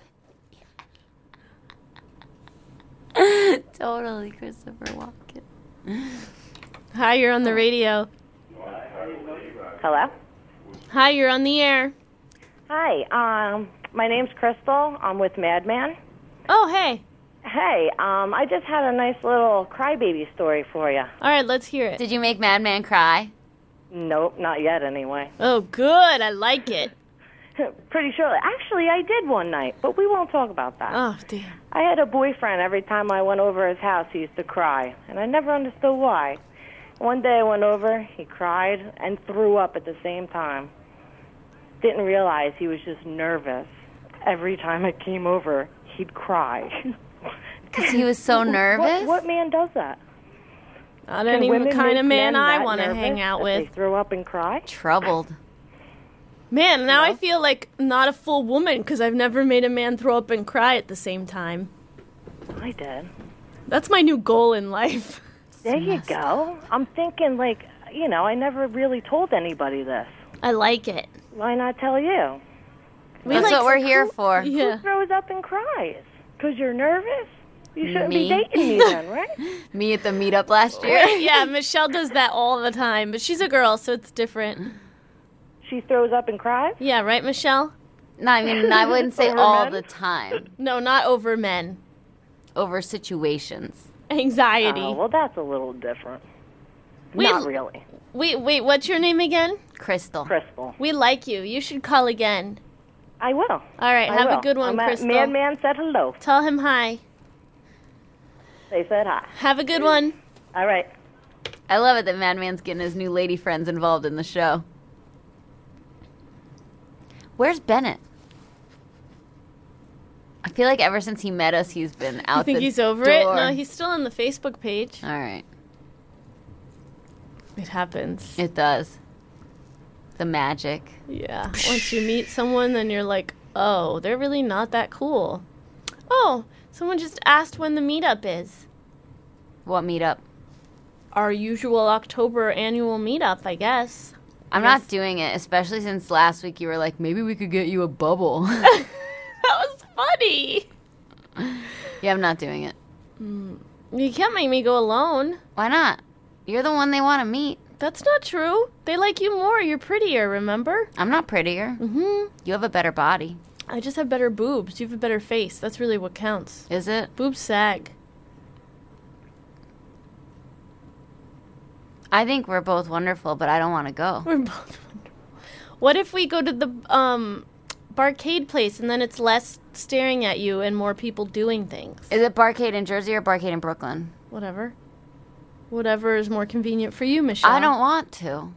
Totally Christopher Walken. Hi, you're on the radio. Hello? Hi, you're on the air. Hi, um, my name's Crystal. I'm with Madman. Oh, hey. Hey, um, I just had a nice little crybaby story for you. All right, let's hear it. Did you make Madman cry? Nope, not yet anyway. Oh, good. I like it. Pretty sure. Actually, I did one night, but we won't talk about that. Oh, dear. I had a boyfriend. Every time I went over his house, he used to cry, and I never understood why. One day I went over, he cried and threw up at the same time. Didn't realize he was just nervous. Every time I came over, he'd cry. Because he was so nervous? What, what man does that? Not Can any women kind make of man men I that want to nervous hang out that with. They throw up and cry? Troubled. Man, now I feel like not a full woman because I've never made a man throw up and cry at the same time. I did. That's my new goal in life. There you go. I'm thinking, like, you know, I never really told anybody this. I like it. Why not tell you? That's like what we're who- here for. Yeah. Who throws up and cries? Because you're nervous? You shouldn't Me? be dating me then, right? Me at the meetup last year. Yeah, Michelle does that all the time, but she's a girl, so it's different. She throws up and cries? Yeah, right, Michelle? No, I mean, I wouldn't say Over all men? the time. No, not over men. Over situations. Anxiety. Oh, well, that's a little different. We- Not really. Wait, wait, what's your name again? Crystal. Crystal. We like you. You should call again. I will. All right, I have will. a good one, I'm at- Crystal. Madman said hello. Tell him hi. They said hi. Have a good one. All right. I love it that Madman's getting his new lady friends involved in the show. Where's Bennett? I feel like ever since he met us, he's been out You think the he's over door. it? No, he's still on the Facebook page. All right. It happens. It does. The magic. Yeah. Once you meet someone, then you're like, oh, they're really not that cool. Oh, someone just asked when the meetup is. What meetup? Our usual October annual meetup, I guess. I'm not doing it, especially since last week you were like, maybe we could get you a bubble. That was funny. Yeah, I'm not doing it. Mm. You can't make me go alone. Why not? You're the one they want to meet. That's not true. They like you more. You're prettier, remember? I'm not prettier. Mm-hmm. You have a better body. I just have better boobs. You have a better face. That's really what counts. Is it? Boobs sag. I think we're both wonderful, but I don't want to go. We're both wonderful. What if we go to the um, barcade place and then it's less staring at you and more people doing things? Is it Barcade in Jersey or Barcade in Brooklyn? Whatever. Whatever is more convenient for you, Michelle. I don't want to.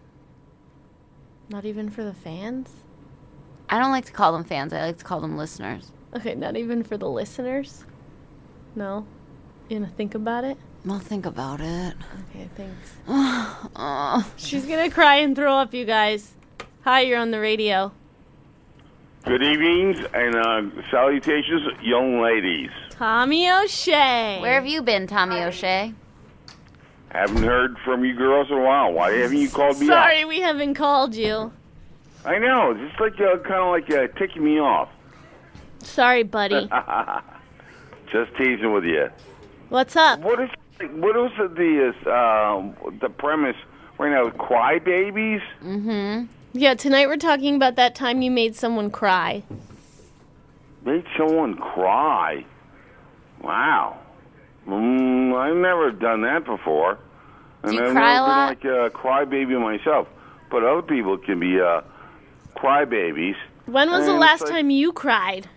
Not even for the fans? I don't like to call them fans. I like to call them listeners. Okay, not even for the listeners? No? You gonna think about it? I'll think about it. Okay, thanks. uh, She's gonna cry and throw up, you guys. Hi, you're on the radio. Good evenings and uh, salutations, young ladies. Tommy O'Shea. Where have you been, Tommy O'Shea? Haven't heard from you girls in a while. Why haven't you called me Sorry, up? we haven't called you. I know. It's just like uh, kind of like uh, ticking me off. Sorry, buddy. Just teasing with you. What's up? What is what was the the, uh, the premise right now? Cry babies? Mm-hmm. Yeah, tonight we're talking about that time you made someone cry. Made someone cry? Wow. Mm, I've never done that before. And Do you I've cry never a lot? been like a crybaby myself. But other people can be uh, crybabies. When was the And last it's like- time you cried?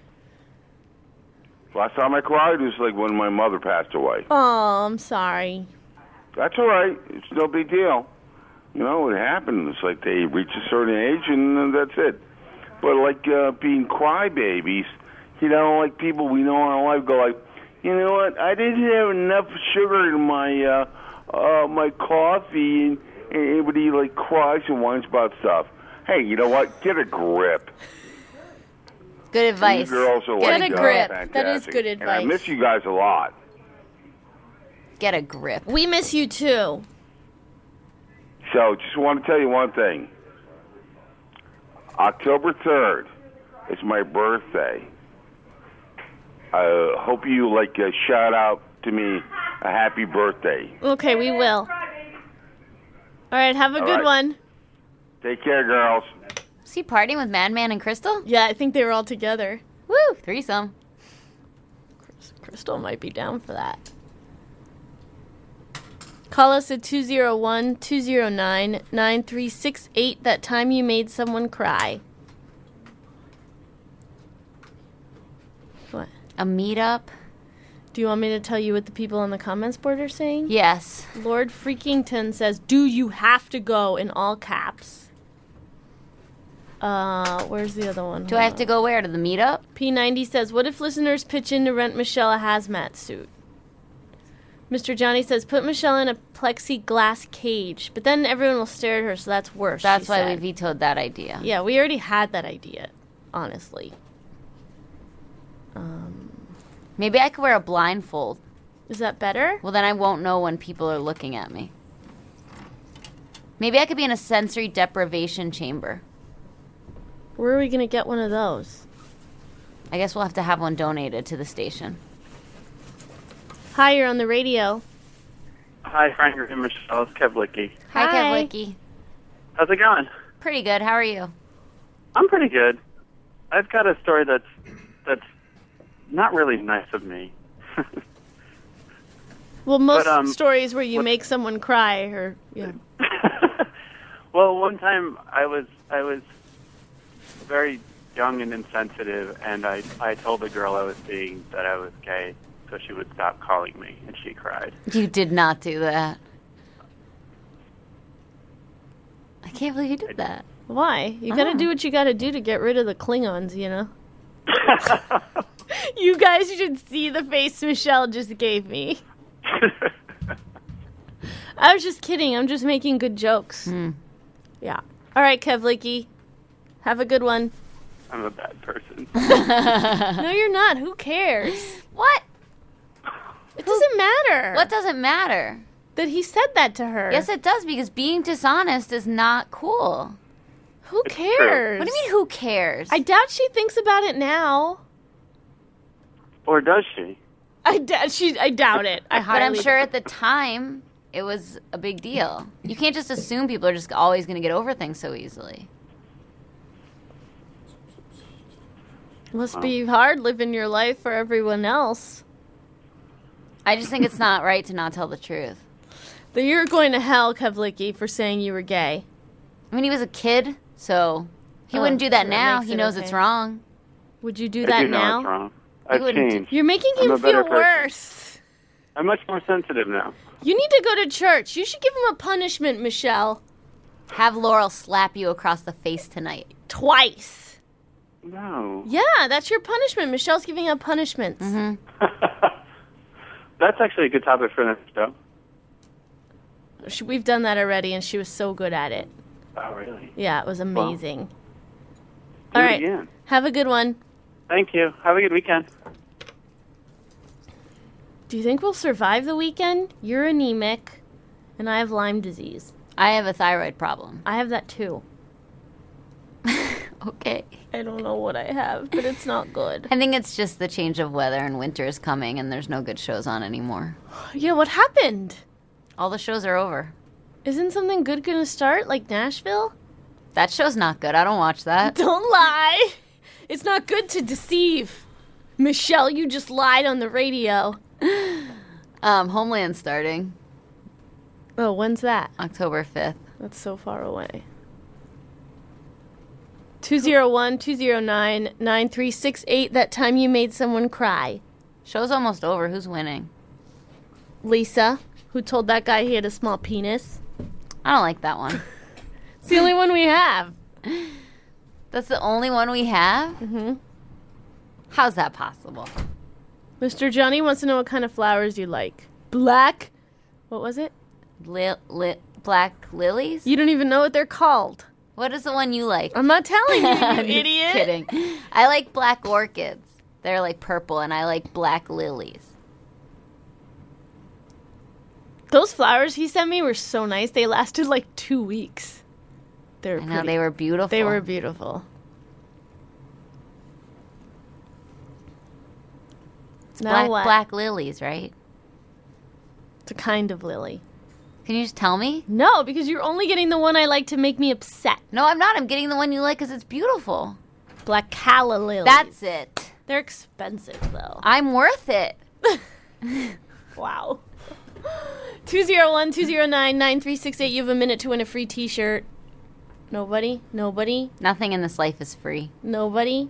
Last time I cried was like when my mother passed away. Oh, I'm sorry. That's all right. It's no big deal. You know, it happens. It's like they reach a certain age and that's it. But like uh, being crybabies, you know, like people we know in our life go like, you know what? I didn't have enough sugar in my uh, uh, my coffee, and, and everybody like cries and whines about stuff. Hey, you know what? Get a grip. Good advice. You girls are Get like, a uh, grip. fantastic. That is good And I advice. miss you guys a lot. Get a grip. We miss you too. So, just want to tell you one thing. October third is my birthday. I hope you like uh, shout out to me a happy birthday. Okay, we will. All right, have a All good right. one. Take care, girls. Is he partying with Madman and Crystal? Yeah, I think they were all together. Woo, threesome. Crystal might be down for that. Call us at two oh one, two oh nine, nine three six eight. That time you made someone cry. What? A meetup? Do you want me to tell you what the people on the comments board are saying? Yes. Lord Freakington says, do you have to go, in all caps. Uh, where's the other one? Do I have to go where? To the meetup? P ninety says, what if listeners pitch in to rent Michelle a hazmat suit? Mister Johnny says, put Michelle in a plexiglass cage, but then everyone will stare at her, so that's worse. That's she why said. we vetoed that idea. Yeah, we already had that idea, honestly. Um, Maybe I could wear a blindfold. Is that better? Well, then I won't know when people are looking at me. Maybe I could be in a sensory deprivation chamber. Where are we going to get one of those? I guess we'll have to have one donated to the station. Hi, you're on the radio. Hi, Frank and Michelle. It's Kev Licky. Hi, Hi. Kev Licky. How's it going? Pretty good. How are you? I'm pretty good. I've got a story that's that's not really nice of me. Well, most But, um, stories where you make someone cry or yeah. Well, one time I was I was very young and insensitive, and I I told the girl I was seeing that I was gay, so she would stop calling me, and she cried. You did not do that. I can't believe you did that. Why? You got to Oh. do what you got to do to get rid of the Klingons, you know. You guys should see the face Michelle just gave me. I was just kidding. I'm just making good jokes. Hmm. Yeah. All right, Kev Licky. Have a good one. I'm a bad person. No, you're not. Who cares? What? It doesn't matter. What doesn't matter? That he said that to her. Yes, it does, because being dishonest is not cool. Who cares? What do you mean, who cares? I doubt she thinks about it now. Or does she? I, d- she, I doubt it. I But highly I'm sure at the time, it was a big deal. You can't just assume people are just always going to get over things so easily. Must be hard living your life for everyone else. I just think it's not right to not tell the truth. That you're going to hell, Kevlicki, for saying you were gay. I mean, he was a kid, so he Oh, wouldn't do that so that now. makes He it knows okay. it's wrong. Would you do I that do know now? it's wrong. You I've wouldn't- changed. You're making I'm him a better feel person. worse. I'm much more sensitive now. You need to go to church. You should give him a punishment, Michelle. Have Laurel slap you across the face tonight. Twice. No. Yeah, that's your punishment. Michelle's giving out punishments. Mm-hmm. That's actually a good topic for next show. She- We've done that already, and she was so good at it. Oh, really? Yeah, it was amazing. Do All it right. again. Have a good one. Thank you. Have a good weekend. Do you think we'll survive the weekend? You're anemic, and I have Lyme disease. I have a thyroid problem. I have that too. Okay. I don't know what I have, but it's not good. I think it's just the change of weather and winter is coming and there's no good shows on anymore. Yeah, what happened? All the shows are over. Isn't something good going to start, like Nashville? That show's not good. I don't watch that. Don't lie. It's not good to deceive. Michelle, you just lied on the radio. Um, Homeland's starting. Oh, when's that? October fifth. That's so far away. two oh one, two oh nine, nine three six eight. That time you made someone cry. Show's almost over. Who's winning? Lisa, who told that guy he had a small penis. I don't like that one. It's the only one we have. That's the only one we have? Mm-hmm. How's that possible? Mister Johnny wants to know what kind of flowers you like. Black? What was it? Li- li- black lilies? You don't even know what they're called. What is the one you like? I'm not telling you, you I'm just idiot. kidding. I like black orchids. They're like purple, and I like black lilies. Those flowers he sent me were so nice. They lasted like two weeks. They were I know, pretty. they were beautiful. They were beautiful. It's Now black, what? black lilies, right? It's a kind of lily. Can you just tell me? No, because you're only getting the one I like to make me upset. No, I'm not. I'm getting the one you like because it's beautiful. Black calla lilies. That's it. They're expensive, though. I'm worth it. Wow. two oh one, two oh nine, nine three six eight. You have a minute to win a free t-shirt. Nobody? Nobody? Nothing in this life is free. Nobody?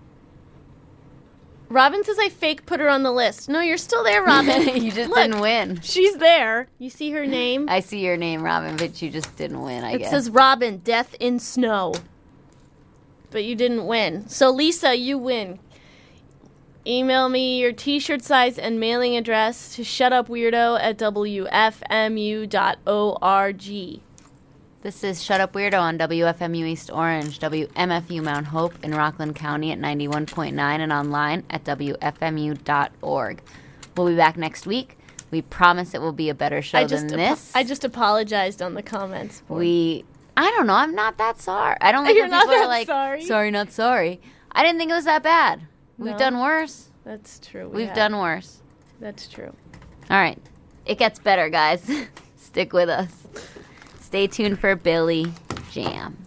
Robin says I fake put her on the list. No, you're still there, Robin. You just Look, didn't win. She's there. You see her name? I see your name, Robin, but you just didn't win, I it guess. says Robin, Death in Snow. But you didn't win. So, Lisa, you win. Email me your t-shirt size and mailing address to shutupweirdo at w f m u dot org. This is Shut Up Weirdo on W F M U East Orange, W M F U Mount Hope in Rockland County at ninety-one point nine and online at w f m u dot org. We'll be back next week. We promise it will be a better show I just than apo- this. I just apologized on the comments. We, I don't know, I'm not that sorry. I don't like You're when not people are that like, sorry? sorry, not sorry. I didn't think it was that bad. We've No. done worse. That's true. we We've have. done worse. That's true. All right. It gets better, guys. Stick with us. Stay tuned for Billy Jam.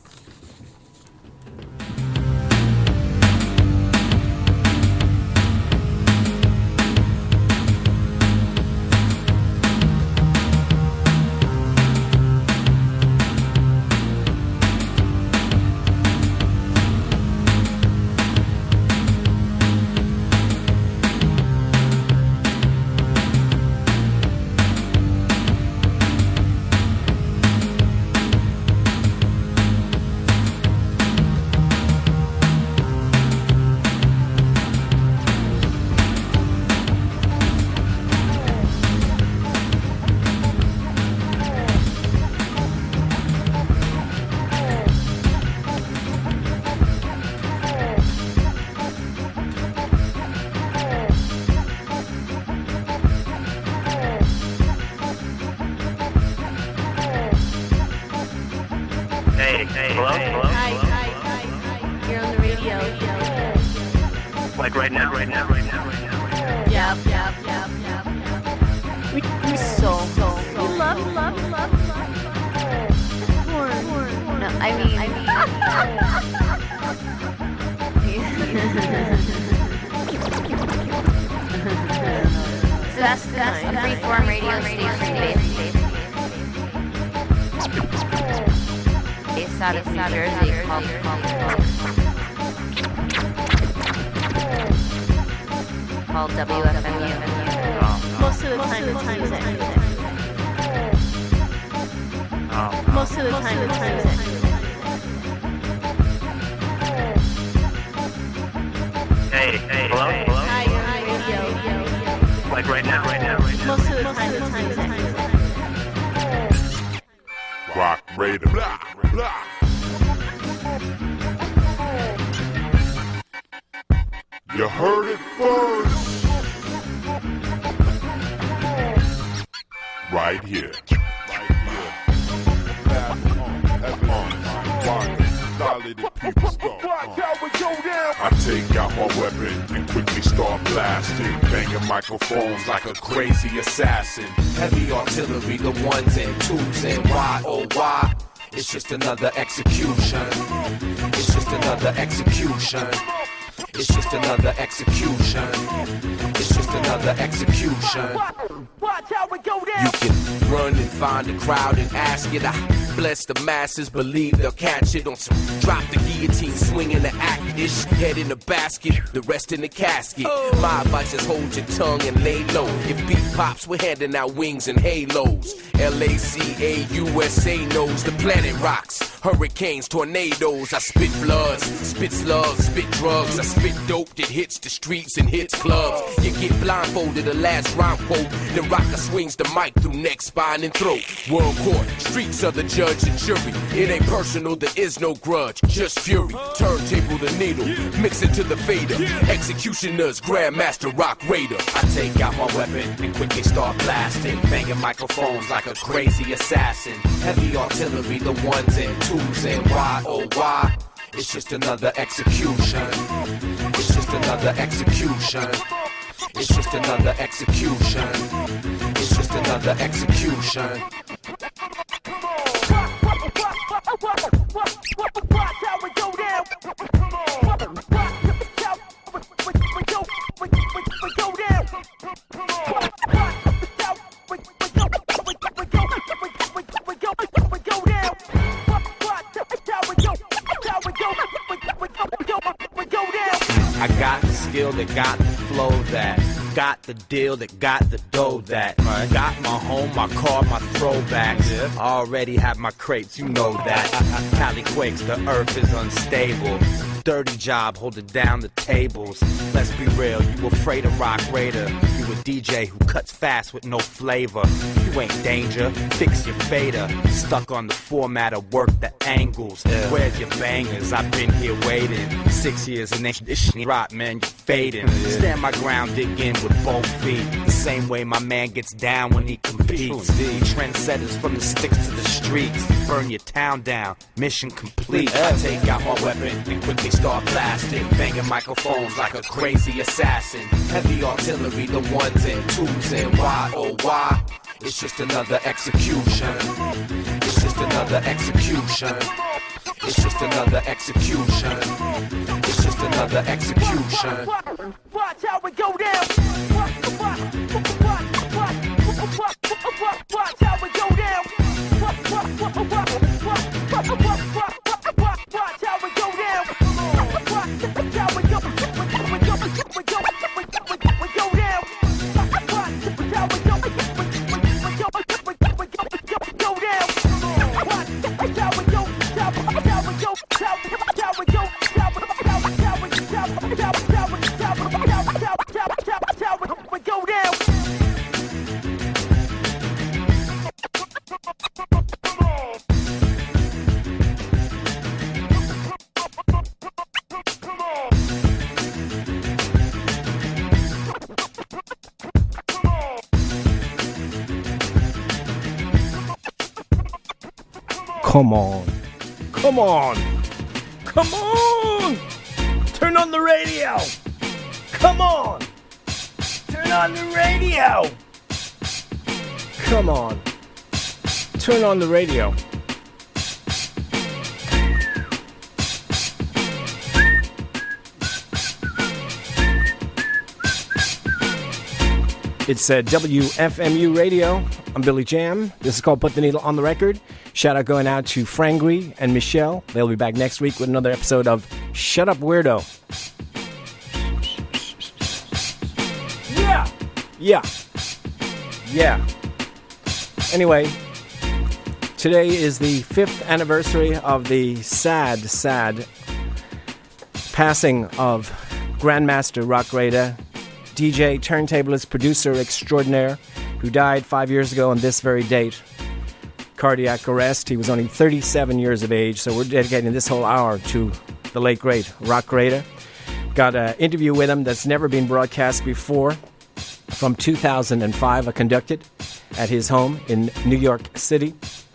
Hey, hey, hello, hello, Hi, hello? hi, hi, hi. You're on the radio. Like right now, right now, right now, right now, right now. Yep, yep, yep, yep, yep. We, we So, so, we love, love, love, love, love. Porn, porn. No, I mean, I mean. So that's, that's a freeform radio station, basically. place out of New Jersey called, called W F M U. Most of the time, the time is anything. Most of the time, the time is anything. Hey, hey, hello, hello. Hi, you're on radio. Like right now, right now, right now. Most of the time, the time is anything. Rock Raider. Blah, blah. You heard it first. Right here. Right here. Pass on, heaven on, rock, solid and people start. I take out my weapon and quickly start blasting, banging microphones like a crazy assassin. Heavy artillery, the ones and twos, and why, oh why? It's just another execution. It's just another execution. It's just another execution. It's just another execution. You can run and find a crowd and ask it. I bless the masses, believe they'll catch it on some drop the guillotine, swinging the act-ish. Head in the basket, the rest in the casket. My advice is hold your tongue and lay low. If beat pops, we're handing out wings and halos. L A C A U S A knows the planet rocks. Hurricanes, tornadoes, I spit floods, spit slugs, spit drugs. I spit dope that hits the streets and hits clubs. You get blindfolded, the last rhyme quote. Then rocker swings the mic through neck, spine, and throat. World court, streets are the judge and jury. It ain't personal, there is no grudge, just fury. Turntable the needle, mix it to the fader. Executioners, Grandmaster Rock Raider. I take out my weapon and quickly start blasting, banging microphones like a crazy assassin. Heavy artillery, the ones and twos, and why, oh why? It's just another execution. It's just another execution. It's just another execution. It's just another execution. I got the skill that got the flow that got the deal that got the dough that right. Got my home, my car, my throwbacks. Yeah. I already have my crates, you know that. Cali quakes, the earth is unstable. Dirty job holding down the tables. Let's be real, you afraid of Rock Raider. You a D J who cuts fast with no flavor. You ain't danger, fix your fader. Stuck on the format of work the angles. Yeah. Where's your bangers? I've been here waiting. Six years and this shit rot, man, you're fading. Yeah. Stand my ground, dig in with both feet. The same way my man gets down when he competes. Trendsetters from the sticks to the streets. Burn your town down, mission complete. Yeah. I take out my weapon and quickly start blasting, banging microphones like a crazy assassin. Heavy artillery, the ones and twos, and why, oh why? It's just another execution. It's just another execution. It's just another execution. It's just another execution. Watch how we go down. Watch how we go down. Watch how we go down. Come on. Come on. Come on. Turn on the radio. Come on. Turn on the radio. Come on. Turn on the radio. It's uh, W F M U Radio. I'm Billy Jam. This is called Put the Needle on the Record. Shout out going out to Frangry and Michelle. They'll be back next week with another episode of Shut Up Weirdo. Yeah! Yeah. Yeah. Anyway, today is the fifth anniversary of the sad, sad passing of Grandmaster Rock Raider, D J, turntablist, producer extraordinaire, who died five years ago on this very date. Cardiac arrest. He was only thirty-seven years of age, so we're dedicating this whole hour to the late, great Rock Raider. Got an interview with him that's never been broadcast before from two thousand five. I conducted at his home in New York City.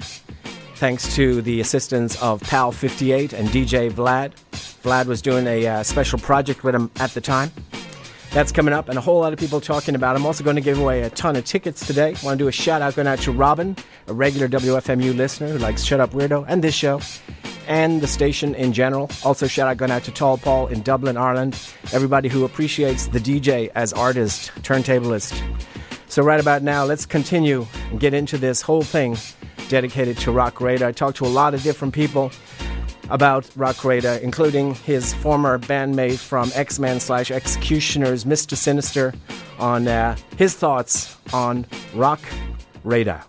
Thanks to the assistance of Pal fifty-eight and D J Vlad. Vlad was doing a uh, special project with him at the time. That's coming up, and a whole lot of people talking about it. I'm also going to give away a ton of tickets today. I want to do a shout-out going out to Robin, a regular W F M U listener who likes Shut Up Weirdo and this show, and the station in general. Also, shout-out going out to Tall Paul in Dublin, Ireland. Everybody who appreciates the D J as artist, turntablist. So right about now, let's continue and get into this whole thing dedicated to Rock Raider. I talked to a lot of different people about Rock Raider, including his former bandmate from X-Men slash Executioners, Mister Sinister, on uh, his thoughts on Rock Raider.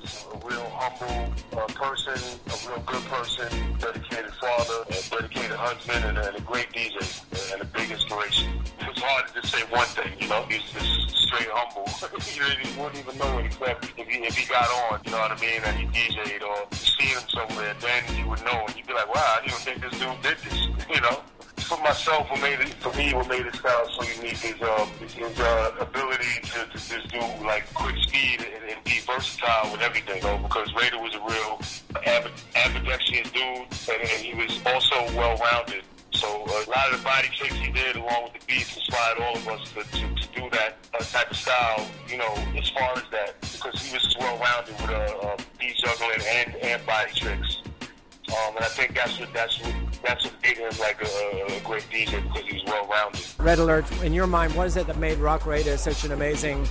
A real humble uh, person, a real good person, dedicated father, a dedicated husband, and a, and a great D J, and a big inspiration. It's hard to just say one thing, you know? He's just straight humble. you, know, you wouldn't even know it except if he, if he got on, you know what I mean, and he D J'd or you see him somewhere, then you would know, and you'd be like, wow, I didn't even think this dude did this, you know? For myself, what made it, for me, what made his style so unique is uh, his uh, ability to, to just do like quick speed and, and be versatile with everything, though, because Raider was a real ambidextrous dude, and, and he was also well-rounded. So uh, a lot of the body tricks he did, along with the beats, inspired all of us to, to, to do that uh, type of style, you know, as far as that, because he was just well-rounded with uh, uh, beat juggling and, and body tricks. Um, and I think that's what that's what that's what made him like a, a great D J, because he was well-rounded. Red Alert, in your mind, what is it that made Rock Raider such an amazing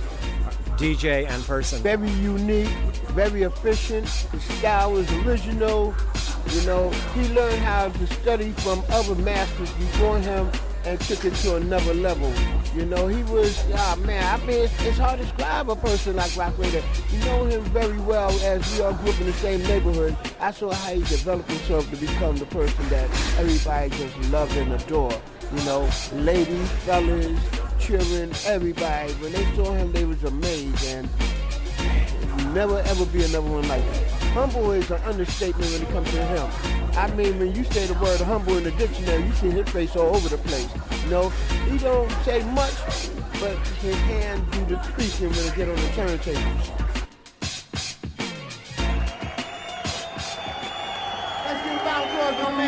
D J and person? Very unique, very efficient. His style was original. You know, he learned how to study from other masters before him and took it to another level. You know, he was, ah man, I mean, it's, it's hard to describe a person like Rock Raider. You know him very well, as we all grew up in the same neighborhood. I saw how he developed himself to become the person that everybody just loved and adored. You know, ladies, fellas, children, everybody, when they saw him, they was amazed, and never ever be another one like that. Humble is an understatement when it comes to him. I mean, when you say the word humble in the dictionary, you see his face all over the place. You know, he don't say much, but his hand do the creaking when it get on the turntables. Let's give a round of applause, my man.